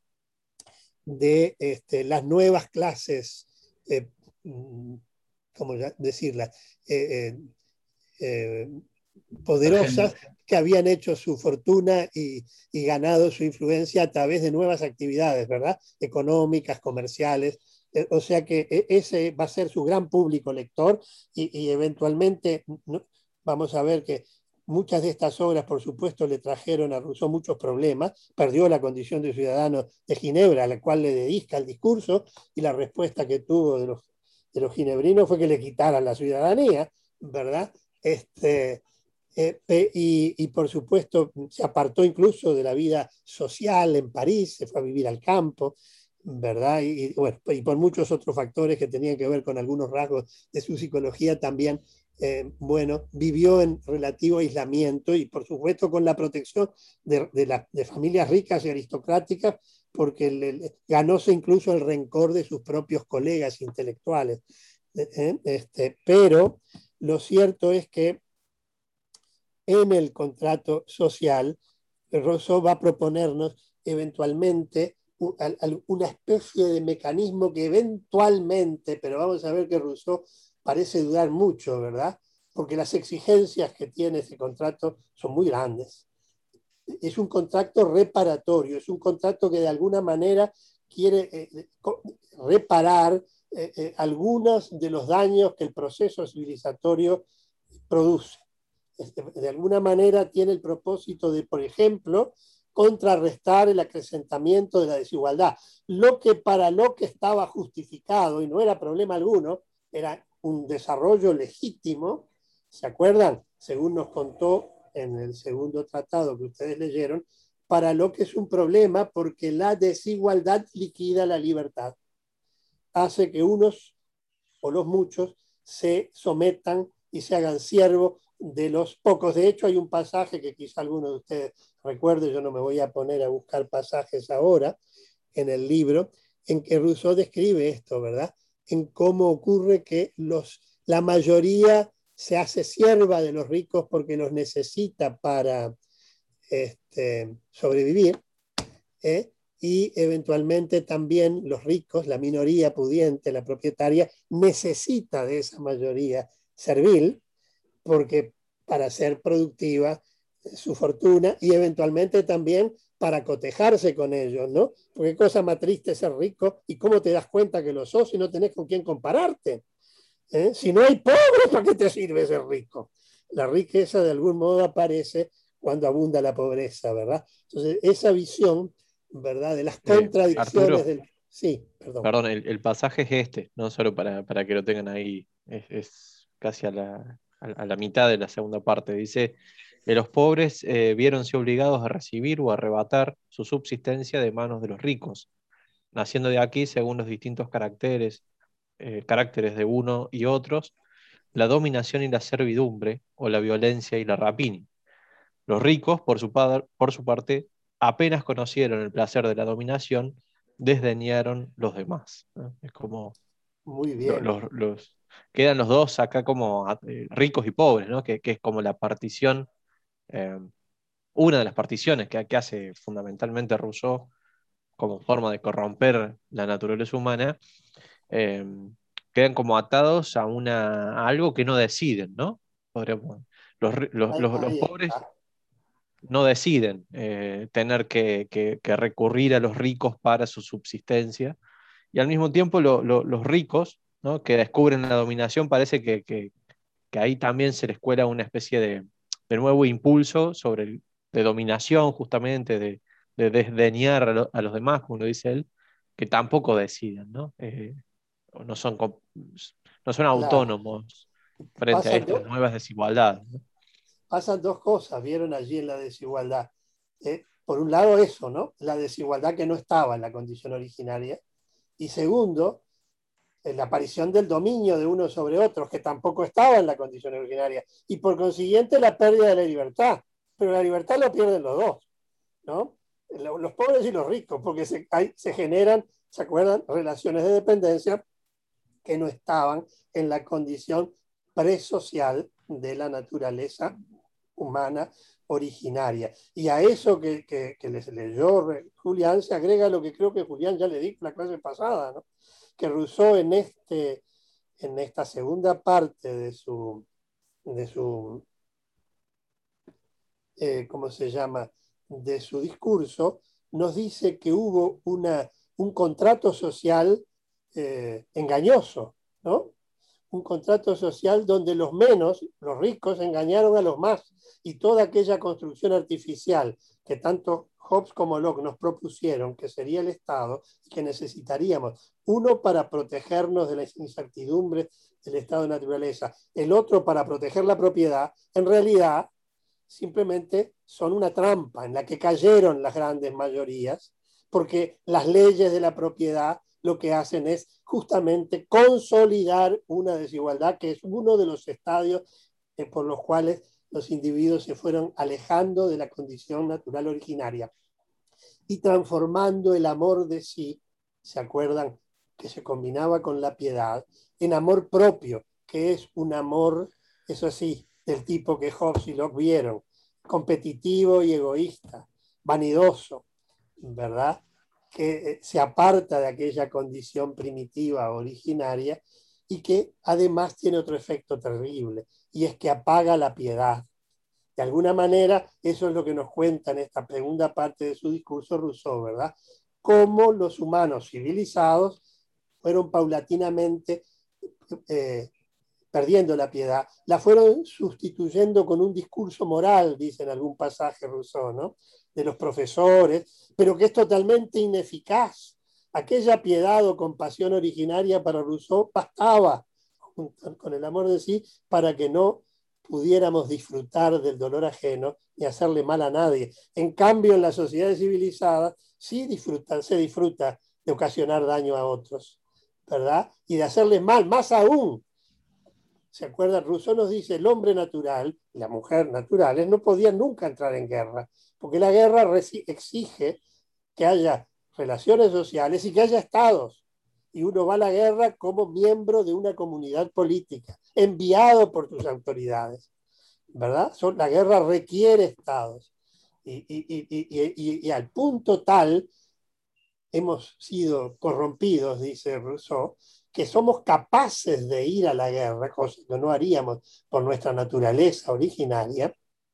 de este, las nuevas clases, eh, ¿cómo decirlas? Eh, eh, eh, poderosas que habían hecho su fortuna y, y ganado su influencia a través de nuevas actividades, ¿verdad? Económicas, comerciales. Eh, o sea que ese va a ser su gran público lector y, y eventualmente ¿no? Vamos a ver que muchas de estas obras, por supuesto, le trajeron a Rousseau muchos problemas. Perdió la condición de ciudadano de Ginebra, a la cual le dedica el discurso, y la respuesta que tuvo de los, de los ginebrinos fue que le quitaran la ciudadanía, ¿verdad? Este, eh, y, y por supuesto se apartó incluso de la vida social en París, se fue a vivir al campo, ¿verdad? Y, y, bueno, y por muchos otros factores que tenían que ver con algunos rasgos de su psicología también eh, bueno, vivió en relativo aislamiento y por supuesto con la protección de, de, la, de familias ricas y aristocráticas, porque le, ganóse incluso el rencor de sus propios colegas intelectuales. ¿eh? Este, pero lo cierto es que en el contrato social, Rousseau va a proponernos eventualmente una especie de mecanismo que eventualmente, pero vamos a ver que Rousseau parece dudar mucho, ¿verdad? Porque las exigencias que tiene ese contrato son muy grandes. Es un contrato reparatorio, es un contrato que de alguna manera quiere eh, reparar eh, eh, algunos de los daños que el proceso civilizatorio produce. De alguna manera tiene el propósito de, por ejemplo, contrarrestar el acrecentamiento de la desigualdad. Lo que para lo que estaba justificado, y no era problema alguno, era un desarrollo legítimo, ¿se acuerdan? Según nos contó en el segundo tratado que ustedes leyeron, para lo que es un problema porque la desigualdad liquida la libertad. Hace que unos o los muchos se sometan y se hagan siervos de los pocos. De hecho, hay un pasaje que quizá alguno de ustedes recuerde, yo no me voy a poner a buscar pasajes ahora en el libro, en que Rousseau describe esto, ¿verdad? En cómo ocurre que los, la mayoría se hace sierva de los ricos porque los necesita para este, sobrevivir, ¿eh? Y eventualmente también los ricos, la minoría pudiente, la propietaria, necesita de esa mayoría servil, porque para ser productiva su fortuna y eventualmente también para cotejarse con ellos, ¿no? Porque cosa más triste ser rico y cómo te das cuenta que lo sos si no tenés con quién compararte. ¿Eh? Si no hay pobres, ¿para qué te sirve ser rico? La riqueza de algún modo aparece cuando abunda la pobreza, ¿verdad? Entonces, esa visión, ¿verdad? De las contradicciones eh, del... Sí, perdón. Perdón, el, el pasaje es este, no solo para, para que lo tengan ahí, es, es casi a la, a la mitad de la segunda parte. Dice que los pobres eh, viéronse obligados a recibir o arrebatar su subsistencia de manos de los ricos, naciendo de aquí, según los distintos caracteres, eh, caracteres de uno y otros, la dominación y la servidumbre, o la violencia y la rapina. Los ricos, por su, por su parte, apenas conocieron el placer de la dominación, desdeñaron los demás. ¿no? Es como Muy bien. Los, los, quedan los dos acá como eh, ricos y pobres, ¿no? que, que es como la partición, eh, una de las particiones que, que hace fundamentalmente Rousseau como forma de corromper la naturaleza humana, eh, quedan como atados a, una, a algo que no deciden, ¿no? Podríamos, los, los, Ahí, los, los ahí pobres está. no deciden eh, tener que, que, que recurrir a los ricos para su subsistencia, y al mismo tiempo lo, lo, los ricos, ¿no? que descubren la dominación, parece que, que, que ahí también se les cuela una especie de, de nuevo impulso sobre el, de dominación, justamente, de, de desdeñar a, lo, a, los demás, como lo dice él, que tampoco deciden, ¿no? Eh, no, son, no son Claro. autónomos frente a Pasan estas dos, nuevas desigualdades. ¿no? pasan dos cosas, vieron allí en la desigualdad. Eh, por un lado eso, ¿no? La desigualdad que no estaba en la condición originaria. Y segundo, la aparición del dominio de unos sobre otros, que tampoco estaba en la condición originaria. Y por consiguiente la pérdida de la libertad. Pero la libertad la pierden los dos, ¿no? Los pobres y los ricos, porque se, hay, se generan, ¿se acuerdan? Relaciones de dependencia que no estaban en la condición presocial de la naturaleza humana originaria. Y a eso que, que, que les leyó Julián se agrega lo que creo que Julián ya le dijo la clase pasada, ¿no? Que Rousseau en, este, en esta segunda parte de su, de su eh, ¿cómo se llama?, de su discurso, nos dice que hubo una, un contrato social eh, engañoso, ¿no? Un contrato social donde los menos, los ricos, engañaron a los más, y toda aquella construcción artificial que tanto Hobbes como Locke nos propusieron, que sería el Estado, y que necesitaríamos, uno para protegernos de las incertidumbres del estado de naturaleza, el otro para proteger la propiedad, en realidad simplemente son una trampa en la que cayeron las grandes mayorías, porque las leyes de la propiedad lo que hacen es justamente consolidar una desigualdad que es uno de los estadios eh, por los cuales los individuos se fueron alejando de la condición natural originaria y transformando el amor de sí, ¿se acuerdan? Que se combinaba con la piedad, en amor propio, que es un amor, eso sí, del tipo que Hobbes y Locke vieron, competitivo y egoísta, vanidoso, ¿verdad? Que se aparta de aquella condición primitiva originaria y que además tiene otro efecto terrible, y es que apaga la piedad. De alguna manera, eso es lo que nos cuenta en esta segunda parte de su discurso Rousseau, ¿verdad? Cómo los humanos civilizados fueron paulatinamente eh, perdiendo la piedad, la fueron sustituyendo con un discurso moral, dice en algún pasaje Rousseau, ¿no? De los profesores, pero que es totalmente ineficaz. Aquella piedad o compasión originaria para Rousseau bastaba con el amor de sí para que no pudiéramos disfrutar del dolor ajeno y hacerle mal a nadie. En cambio, en las sociedades civilizadas sí disfrutan, se disfruta de ocasionar daño a otros, ¿verdad? Y de hacerles mal, más aún. ¿Se acuerdan? Rousseau nos dice, el hombre natural y la mujer naturales no podían nunca entrar en guerra, porque la guerra exige que haya relaciones sociales y que haya estados. Y uno va a la guerra como miembro de una comunidad política, enviado por tus autoridades, ¿verdad? La guerra requiere estados. Y, y, y, y, y al punto tal hemos sido corrompidos, dice Rousseau, que somos capaces de ir a la guerra, cosa que no haríamos por nuestra naturaleza originaria,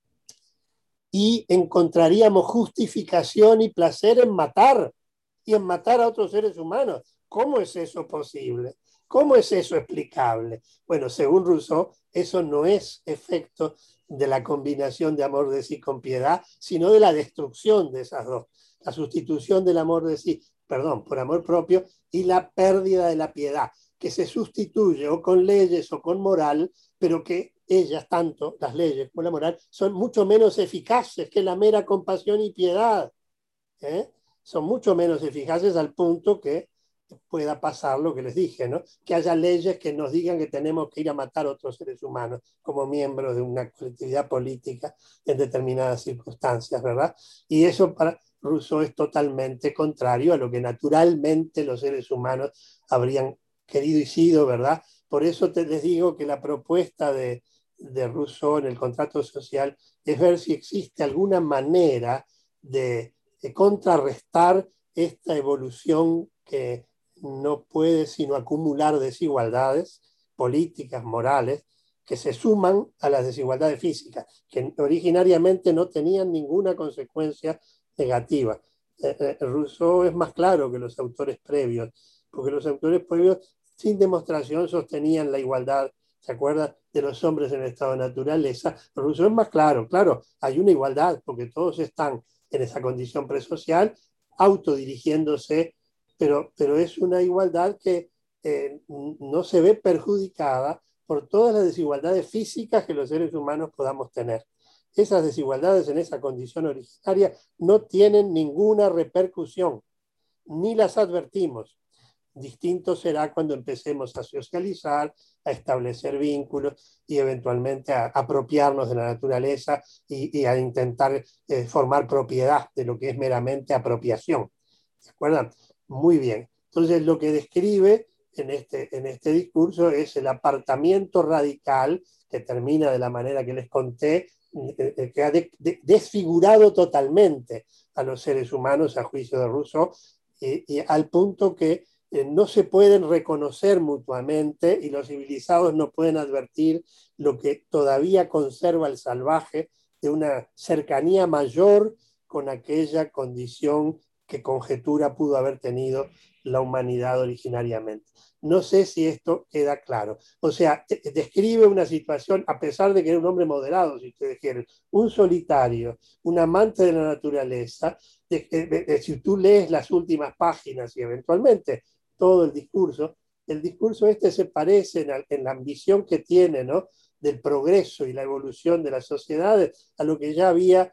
y encontraríamos justificación y placer en matar, y en matar a otros seres humanos. ¿Cómo es eso posible? ¿Cómo es eso explicable? Bueno, según Rousseau, eso no es efecto de la combinación de amor de sí con piedad, sino de la destrucción de esas dos. La sustitución del amor de sí, perdón, por amor propio, y la pérdida de la piedad, que se sustituye o con leyes o con moral, pero que ellas, tanto las leyes como la moral, son mucho menos eficaces que la mera compasión y piedad. ¿eh? Son mucho menos eficaces al punto que pueda pasar lo que les dije, ¿no? Que haya leyes que nos digan que tenemos que ir a matar a otros seres humanos como miembros de una colectividad política en determinadas circunstancias, ¿verdad? Y eso para Rousseau es totalmente contrario a lo que naturalmente los seres humanos habrían querido y sido, ¿verdad? Por eso te, les digo que la propuesta de, de Rousseau en el contrato social es ver si existe alguna manera de, de contrarrestar esta evolución que no puede sino acumular desigualdades políticas, morales, que se suman a las desigualdades físicas, que originariamente no tenían ninguna consecuencia negativa. Eh, eh, Rousseau es más claro que los autores previos, porque los autores previos sin demostración sostenían la igualdad, ¿se acuerdan? De los hombres en el estado de naturaleza. Rousseau es más claro, claro, hay una igualdad, porque todos están en esa condición presocial, autodirigiéndose, pero, pero es una igualdad que eh, no se ve perjudicada por todas las desigualdades físicas que los seres humanos podamos tener. Esas desigualdades en esa condición originaria no tienen ninguna repercusión, ni las advertimos. Distinto será cuando empecemos a socializar, a establecer vínculos y eventualmente a apropiarnos de la naturaleza y, y a intentar eh, formar propiedad de lo que es meramente apropiación. ¿Se acuerdan? Muy bien. Entonces lo que describe en este, en este discurso es el apartamiento radical que termina de la manera que les conté, eh, que ha de, de, desfigurado totalmente a los seres humanos a juicio de Rousseau, y, y al punto que eh, no se pueden reconocer mutuamente y los civilizados no pueden advertir lo que todavía conserva el salvaje de una cercanía mayor con aquella condición que conjetura pudo haber tenido la humanidad originariamente. No sé si esto queda claro. O sea, describe una situación, a pesar de que era un hombre moderado, si ustedes quieren, un solitario, un amante de la naturaleza. De, de, de, si tú lees las últimas páginas y eventualmente todo el discurso, el discurso este se parece en, en la ambición que tiene, ¿no?, del progreso y la evolución de las sociedades a lo que ya había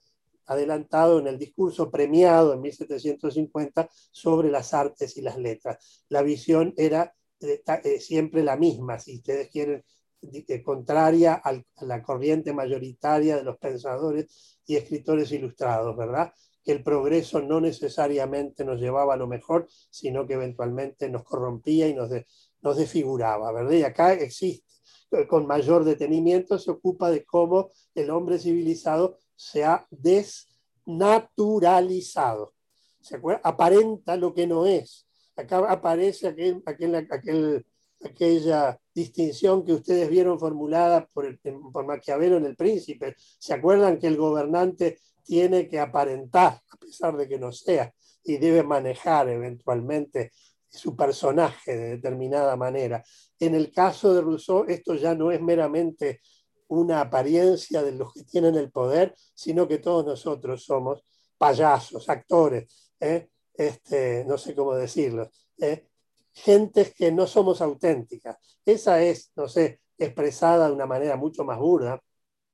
adelantado en el discurso premiado en mil setecientos cincuenta sobre las artes y las letras. La visión era eh, eh, siempre la misma, si ustedes quieren, eh, contraria al, a la corriente mayoritaria de los pensadores y escritores ilustrados, ¿verdad? Que el progreso no necesariamente nos llevaba a lo mejor, sino que eventualmente nos corrompía y nos, de, nos desfiguraba, ¿verdad? Y acá existe, con mayor detenimiento, se ocupa de cómo el hombre civilizado se ha desnaturalizado. ¿Se acuerda? Aparenta lo que no es. Acá aparece aquel, aquel, aquel, aquella distinción que ustedes vieron formulada por, el, por Maquiavelo en El Príncipe. ¿Se acuerdan que el gobernante tiene que aparentar, a pesar de que no sea, y debe manejar eventualmente su personaje de determinada manera? En el caso de Rousseau, esto ya no es meramente una apariencia de los que tienen el poder, sino que todos nosotros somos payasos, actores, ¿eh? este, no sé cómo decirlo, ¿eh? gentes que no somos auténticas. Esa es, no sé, expresada de una manera mucho más burda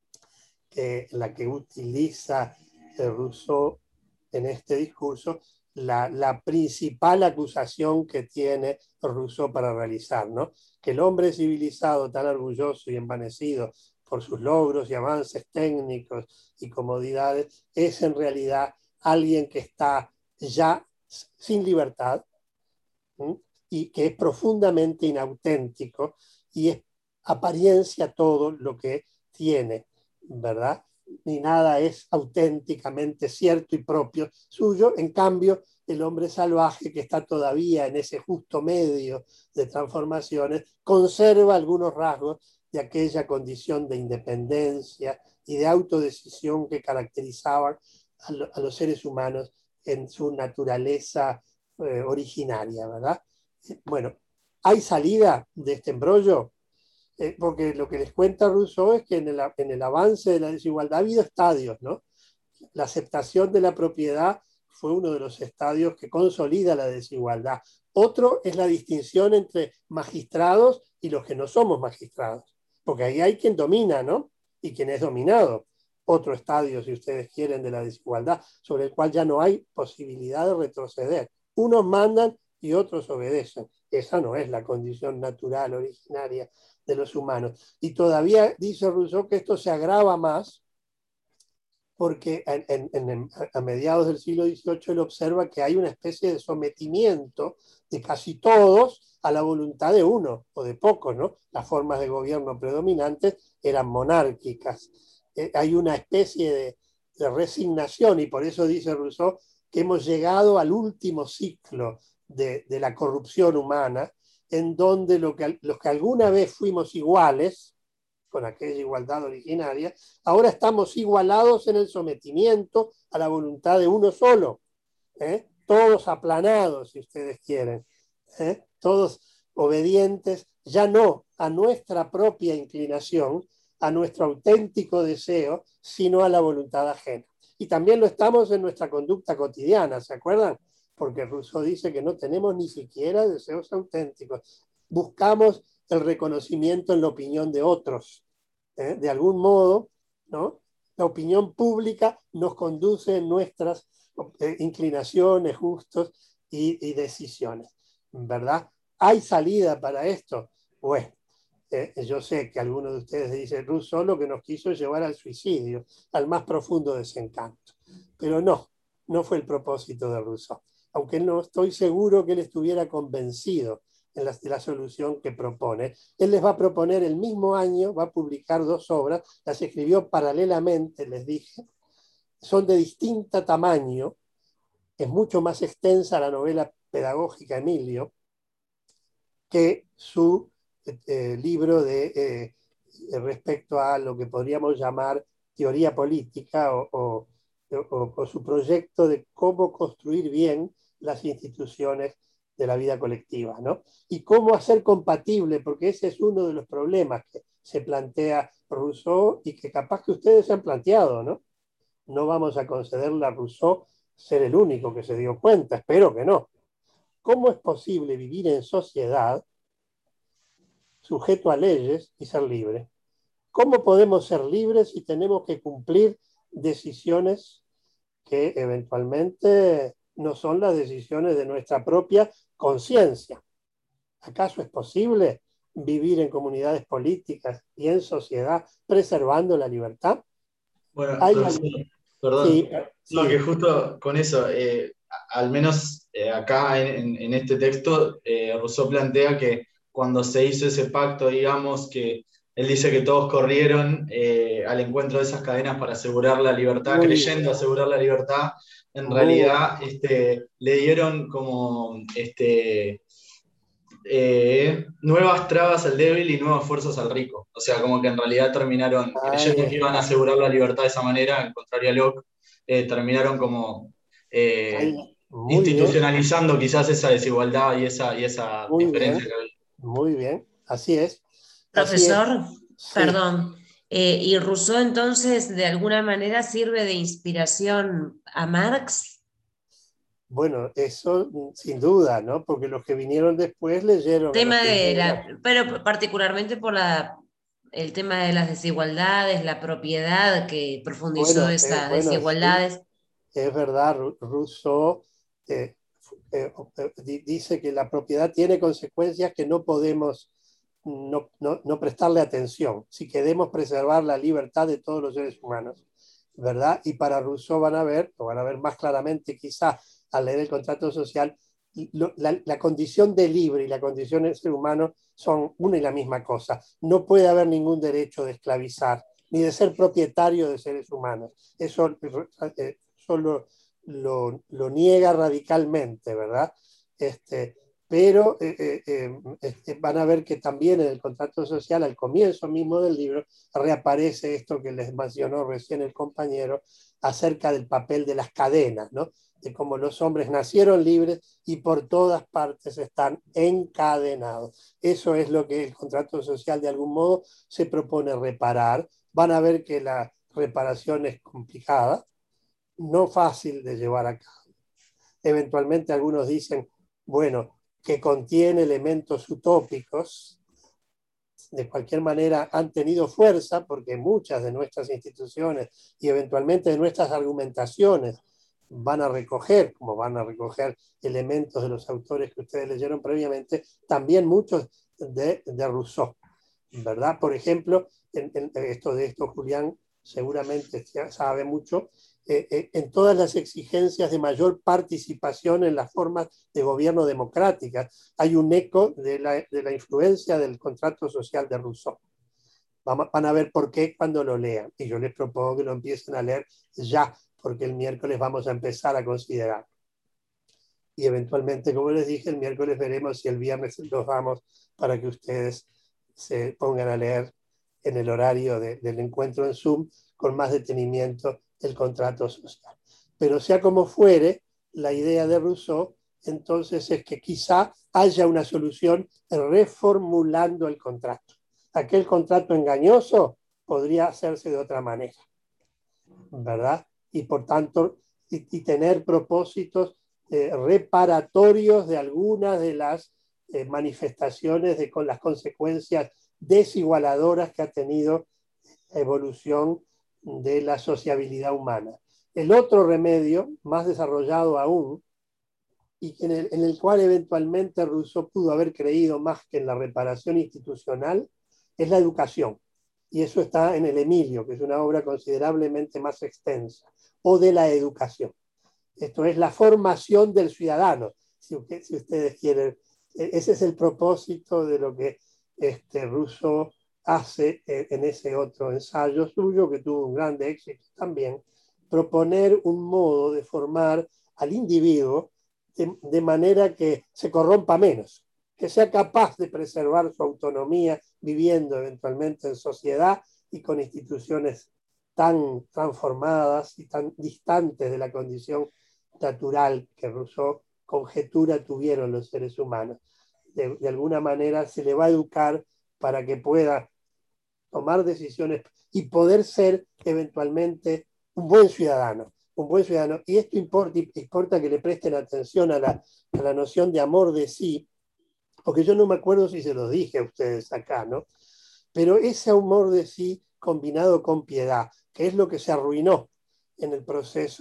que la que utiliza Rousseau en este discurso, la, la principal acusación que tiene Rousseau para realizar, ¿no? Que el hombre civilizado, tan orgulloso y envanecido por sus logros y avances técnicos y comodidades, es en realidad alguien que está ya sin libertad, ¿sí? Y que es profundamente inauténtico y es apariencia todo lo que tiene, ¿verdad? Ni nada es auténticamente cierto y propio suyo. En cambio, el hombre salvaje, que está todavía en ese justo medio de transformaciones, conserva algunos rasgos de aquella condición de independencia y de autodecisión que caracterizaban a, lo, a los seres humanos en su naturaleza eh, originaria, ¿verdad? Bueno, ¿hay salida de este embrollo? Eh, porque lo que les cuenta Rousseau es que en el, en el avance de la desigualdad ha habido estadios, ¿no? La aceptación de la propiedad fue uno de los estadios que consolida la desigualdad. Otro es la distinción entre magistrados y los que no somos magistrados, porque ahí hay quien domina, ¿no? Y quien es dominado. Otro estadio, si ustedes quieren, de la desigualdad, sobre el cual ya no hay posibilidad de retroceder. Unos mandan y otros obedecen. Esa no es la condición natural, originaria de los humanos. Y todavía dice Rousseau que esto se agrava más porque en, en, en, a mediados del siglo dieciocho él observa que hay una especie de sometimiento de casi todos a la voluntad de uno o de pocos, ¿no? Las formas de gobierno predominantes eran monárquicas. Eh, hay una especie de, de resignación, y por eso dice Rousseau que hemos llegado al último ciclo de, de la corrupción humana, en donde lo que, los que alguna vez fuimos iguales, con aquella igualdad originaria, ahora estamos igualados en el sometimiento a la voluntad de uno solo, ¿eh? Todos aplanados, si ustedes quieren, ¿eh? Todos obedientes, ya no a nuestra propia inclinación, a nuestro auténtico deseo, sino a la voluntad ajena. Y también lo estamos en nuestra conducta cotidiana, ¿se acuerdan? Porque Rousseau dice que no tenemos ni siquiera deseos auténticos. Buscamos el reconocimiento en la opinión de otros. ¿Eh? De algún modo, ¿no? La opinión pública nos conduce en nuestras eh, inclinaciones, gustos y, y decisiones, ¿verdad? ¿Hay salida para esto? Bueno, eh, yo sé que algunos de ustedes dicen, Rousseau lo que nos quiso llevar al suicidio, al más profundo desencanto. Pero no, no fue el propósito de Rousseau. Aunque no estoy seguro que él estuviera convencido en la, de la solución que propone. Él les va a proponer el mismo año, va a publicar dos obras, las escribió paralelamente, les dije, son de distinto tamaño, es mucho más extensa la novela pedagógica Emilio que su eh, libro de, eh, respecto a lo que podríamos llamar teoría política o, o, o, o su proyecto de cómo construir bien las instituciones de la vida colectiva, ¿no? Y cómo hacer compatible, porque ese es uno de los problemas que se plantea Rousseau y que capaz que ustedes se han planteado, ¿no? No vamos a concederle a Rousseau ser el único que se dio cuenta, espero que no. ¿Cómo es posible vivir en sociedad sujeto a leyes y ser libre? ¿Cómo podemos ser libres si tenemos que cumplir decisiones que eventualmente no son las decisiones de nuestra propia conciencia. ¿Acaso es posible vivir en comunidades políticas y en sociedad preservando la libertad? Bueno, Hay profesor, algo- perdón. sí, No, sí. que justo con eso, eh, a- al menos eh, acá en, en este texto, eh, Rousseau plantea que cuando se hizo ese pacto, digamos, que él dice que todos corrieron eh, al encuentro de esas cadenas para asegurar la libertad, Muy creyendo bien, asegurar la libertad, en muy realidad este, le dieron como este, eh, nuevas trabas al débil y nuevas fuerzas al rico. O sea, como que en realidad terminaron ahí creyendo que iban a está. asegurar la libertad de esa manera, en contrario a Locke, eh, terminaron como eh, Ahí, muy bien, institucionalizando quizás esa desigualdad y esa, y esa muy diferencia bien, que había. muy bien. Así es, así es. Profesor, Sí. perdón. Eh, ¿y Rousseau entonces de alguna manera sirve de inspiración a Marx? Bueno, eso mm, sin duda, ¿no? Porque los que vinieron después leyeron a los Tema que de vinieron. la, pero particularmente por la, el tema de las desigualdades, la propiedad que profundizó Bueno, eh, esas bueno, sí, desigualdades. es verdad, Ru- Rousseau eh, eh, eh, di- dice que la propiedad tiene consecuencias que no podemos no, no, no prestarle atención si queremos preservar la libertad de todos los seres humanos, ¿verdad? Y para Rousseau van a ver, lo van a ver más claramente quizás al leer el contrato social, lo- la, la condición de libre y la condición del ser humano son una y la misma cosa. No puede haber ningún derecho de esclavizar, ni de ser propietario de seres humanos. Eso eh, solo lo, lo niega radicalmente, ¿verdad? Este, pero eh, eh, eh, este, van a ver que también en el contrato social, al comienzo mismo del libro, reaparece esto que les mencionó recién el compañero acerca del papel de las cadenas, ¿no? De cómo los hombres nacieron libres y por todas partes están encadenados. Eso es lo que el contrato social de algún modo se propone reparar. Van a ver que la reparación es complicada, no fácil de llevar a cabo. Eventualmente algunos dicen, bueno, que contiene elementos utópicos, de cualquier manera han tenido fuerza porque muchas de nuestras instituciones y eventualmente de nuestras argumentaciones van a recoger, como van a recoger elementos de los autores que ustedes leyeron previamente, también muchos de, de Rousseau, ¿verdad? Por ejemplo, en, en esto de esto Julián seguramente sabe mucho, eh, eh, en todas las exigencias de mayor participación en las formas de gobierno democráticas. Hay un eco de la, de la influencia del contrato social de Rousseau. Vamos, van a ver por qué cuando lo lean. Y yo les propongo que lo empiecen a leer ya, porque el miércoles vamos a empezar a considerar. Y eventualmente, como les dije, el miércoles veremos si el viernes los damos para que ustedes se pongan a leer en el horario de, del encuentro en Zoom con más detenimiento el contrato social. Pero sea como fuere, la idea de Rousseau entonces es que quizá haya una solución reformulando el contrato. Aquel contrato engañoso podría hacerse de otra manera, ¿verdad? Y por tanto, y, y tener propósitos eh, reparatorios de algunas de las eh, manifestaciones de con las consecuencias desigualadoras que ha tenido la evolución de la sociabilidad humana. El otro remedio, más desarrollado aún, y en el, en el cual eventualmente Rousseau pudo haber creído más que en la reparación institucional, es la educación. Y eso está en el Emilio, que es una obra considerablemente más extensa, o de la educación. Esto es la formación del ciudadano, si, si ustedes quieren. Ese es el propósito de lo que este, Rousseau hace en ese otro ensayo suyo, que tuvo un gran éxito también, proponer un modo de formar al individuo de, de manera que se corrompa menos, que sea capaz de preservar su autonomía viviendo eventualmente en sociedad y con instituciones tan transformadas y tan distantes de la condición natural que Rousseau conjetura tuvieron los seres humanos. De, de alguna manera se le va a educar para que pueda tomar decisiones y poder ser eventualmente un buen ciudadano, un buen ciudadano. Y esto importa, importa que le presten atención a la, a la noción de amor de sí, porque yo no me acuerdo si se los dije a ustedes acá, ¿no? Pero ese amor de sí combinado con piedad, que es lo que se arruinó en el proceso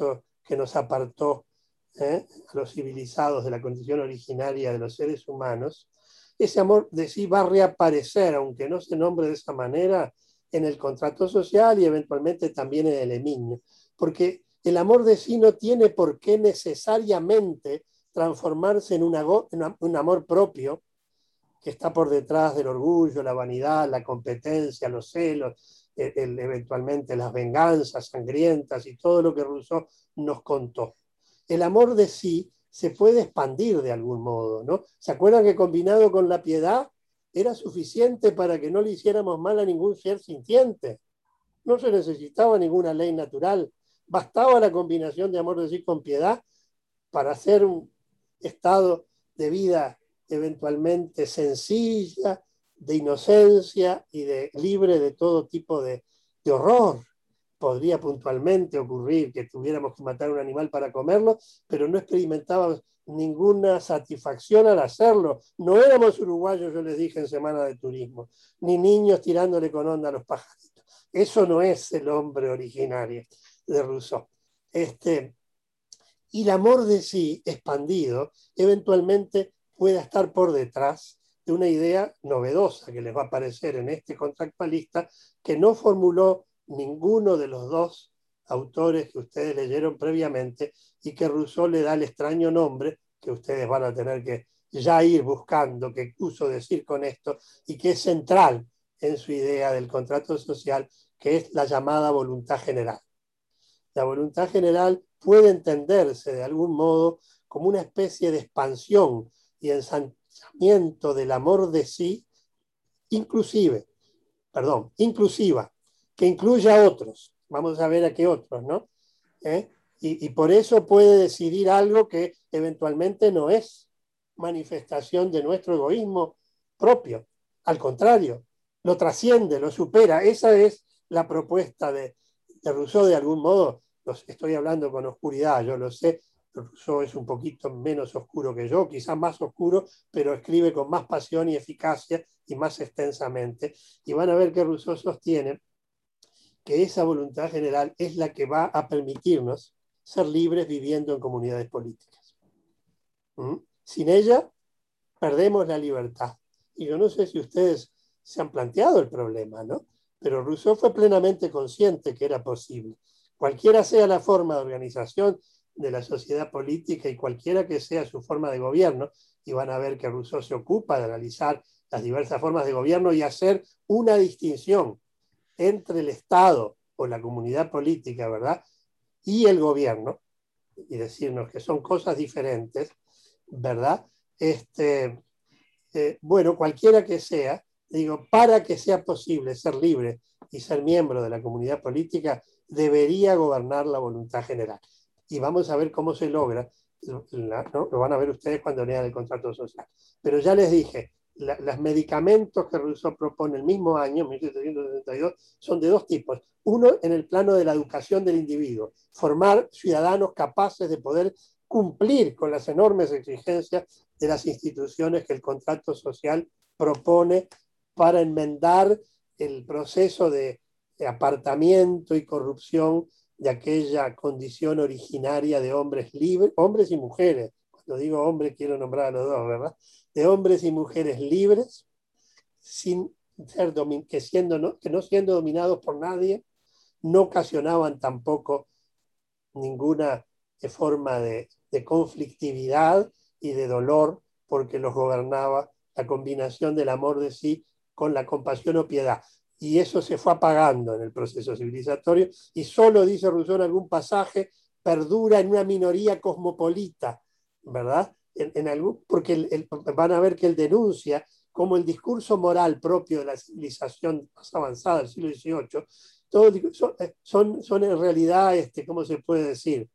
que nos apartó ¿eh? a los civilizados de la condición originaria de los seres humanos, ese amor de sí va a reaparecer, aunque no se nombre de esa manera, en el contrato social y eventualmente también en el emignio. Porque el amor de sí no tiene por qué necesariamente transformarse en una, en un amor propio que está por detrás del orgullo, la vanidad, la competencia, los celos, el, el, eventualmente las venganzas sangrientas y todo lo que Rousseau nos contó. El amor de sí se puede expandir de algún modo, ¿no? ¿Se acuerdan que combinado con la piedad era suficiente para que no le hiciéramos mal a ningún ser sintiente? No se necesitaba ninguna ley natural, bastaba la combinación de amor de sí con piedad para hacer un estado de vida eventualmente sencilla, de inocencia y de libre de todo tipo de, de horror. Podría puntualmente ocurrir que tuviéramos que matar a un animal para comerlo, pero no experimentábamos ninguna satisfacción al hacerlo. No éramos uruguayos, yo les dije en Semana de Turismo, ni niños tirándole con onda a los pajaritos. Eso no es el hombre originario de Rousseau. Este, y el amor de sí expandido eventualmente pueda estar por detrás de una idea novedosa que les va a aparecer en este contractualista que no formuló ninguno de los dos autores que ustedes leyeron previamente y que Rousseau le da el extraño nombre que ustedes van a tener que ya ir buscando qué quiso decir con esto y que es central en su idea del contrato social, que es la llamada voluntad general. La voluntad general puede entenderse de algún modo como una especie de expansión y ensanchamiento del amor de sí, inclusive, perdón, inclusiva, que incluye a otros. Vamos a ver a qué otros, ¿no? ¿Eh? Y, y por eso puede decidir algo que eventualmente no es manifestación de nuestro egoísmo propio. Al contrario, lo trasciende, lo supera. Esa es la propuesta de, de Rousseau de algún modo. Los estoy hablando con oscuridad, yo lo sé. Rousseau es un poquito menos oscuro que yo, quizás más oscuro, pero escribe con más pasión y eficacia y más extensamente. Y van a ver que Rousseau sostiene que esa voluntad general es la que va a permitirnos ser libres viviendo en comunidades políticas. ¿Mm? Sin ella, perdemos la libertad. Y yo no sé si ustedes se han planteado el problema, ¿no? Pero Rousseau fue plenamente consciente que era posible. Cualquiera sea la forma de organización de la sociedad política y cualquiera que sea su forma de gobierno, y van a ver que Rousseau se ocupa de analizar las diversas formas de gobierno y hacer una distinción entre el Estado o la comunidad política, ¿verdad?, y el gobierno, y decirnos que son cosas diferentes, ¿verdad? Este, eh, bueno, cualquiera que sea, digo, para que sea posible ser libre y ser miembro de la comunidad política, debería gobernar la voluntad general. Y vamos a ver cómo se logra, la, ¿no? Lo van a ver ustedes cuando lean el contrato social. Pero ya les dije, la, los medicamentos que Rousseau propone el mismo año, mil setecientos sesenta y dos, son de dos tipos. Uno en el plano de la educación del individuo, formar ciudadanos capaces de poder cumplir con las enormes exigencias de las instituciones que el contrato social propone para enmendar el proceso de, de apartamiento y corrupción de aquella condición originaria de hombres libres, hombres y mujeres. Cuando digo hombres quiero nombrar a los dos, ¿verdad? De hombres y mujeres libres, sin ser que, siendo, ¿no? que no siendo dominados por nadie, no ocasionaban tampoco ninguna forma de, de conflictividad y de dolor, porque los gobernaba la combinación del amor de sí con la compasión o piedad. Y eso se fue apagando en el proceso civilizatorio, y solo, dice Rousseau en algún pasaje, perdura en una minoría cosmopolita, ¿verdad? En, en algún, porque el, el, van a ver que él denuncia como el discurso moral propio de la civilización más avanzada del siglo dieciocho, todo, son, son, son en realidad, este, ¿cómo se puede decir?,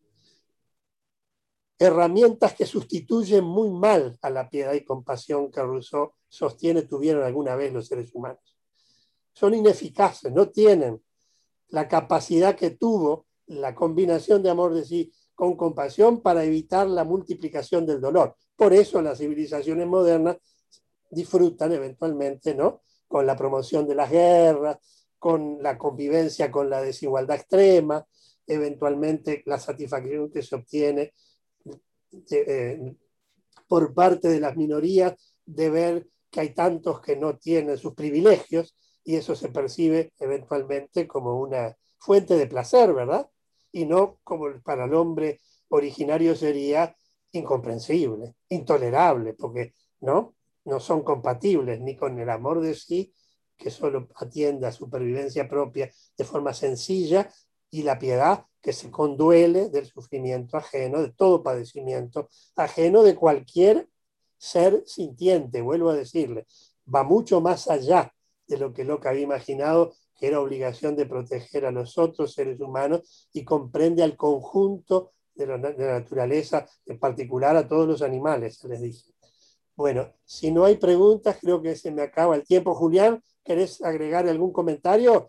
herramientas que sustituyen muy mal a la piedad y compasión que Rousseau sostiene tuvieron alguna vez los seres humanos. Son ineficaces, no tienen la capacidad que tuvo la combinación de amor de sí con compasión para evitar la multiplicación del dolor. Por eso las civilizaciones modernas disfrutan eventualmente, ¿no?, con la promoción de las guerras, con la convivencia con la desigualdad extrema, eventualmente la satisfacción que se obtiene eh, por parte de las minorías de ver que hay tantos que no tienen sus privilegios y eso se percibe eventualmente como una fuente de placer, ¿verdad? Y no como para el hombre originario sería incomprensible, intolerable, porque no, no son compatibles ni con el amor de sí, que solo atiende a supervivencia propia de forma sencilla, y la piedad que se conduele del sufrimiento ajeno, de todo padecimiento ajeno de cualquier ser sintiente, vuelvo a decirle, va mucho más allá de lo que Locke había imaginado, que era obligación de proteger a los otros seres humanos, y comprende al conjunto de la, de la naturaleza, en particular a todos los animales, les dije. Bueno, si no hay preguntas, creo que se me acaba el tiempo. Julián, ¿querés agregar algún comentario?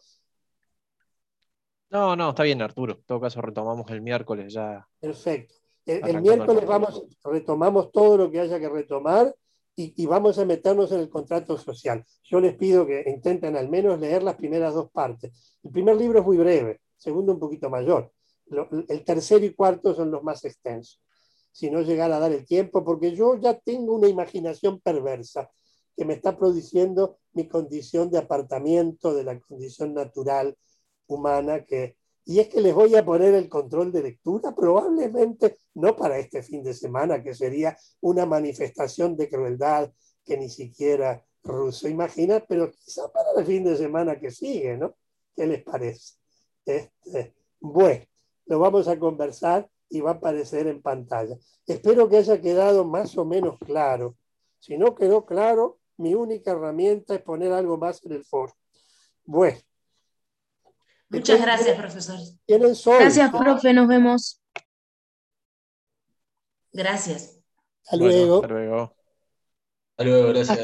No, no, está bien, Arturo. En todo caso, retomamos el miércoles ya. Perfecto. El, el Arrancando el miércoles martes. vamos, retomamos todo lo que haya que retomar y, y vamos a meternos en el contrato social. Yo les pido que intenten al menos leer las primeras dos partes. El primer libro es muy breve, el segundo un poquito mayor. Lo- el tercero y cuarto son los más extensos. Si no llegara a dar el tiempo, porque yo ya tengo una imaginación perversa que me está produciendo mi condición de apartamiento de la condición natural humana, que, y es que les voy a poner el control de lectura, probablemente no para este fin de semana, que sería una manifestación de crueldad que ni siquiera Russo imagina, pero quizá para el fin de semana que sigue, ¿no? ¿Qué les parece? Este, bueno, lo vamos a conversar y va a aparecer en pantalla. Espero que haya quedado más o menos claro. Si no quedó claro, mi única herramienta es poner algo más en el foro. Bueno. Muchas gracias, profesor. Tienen sol. Gracias, profe, nos vemos. Gracias. Hasta Bueno, luego. hasta luego. Hasta luego, gracias.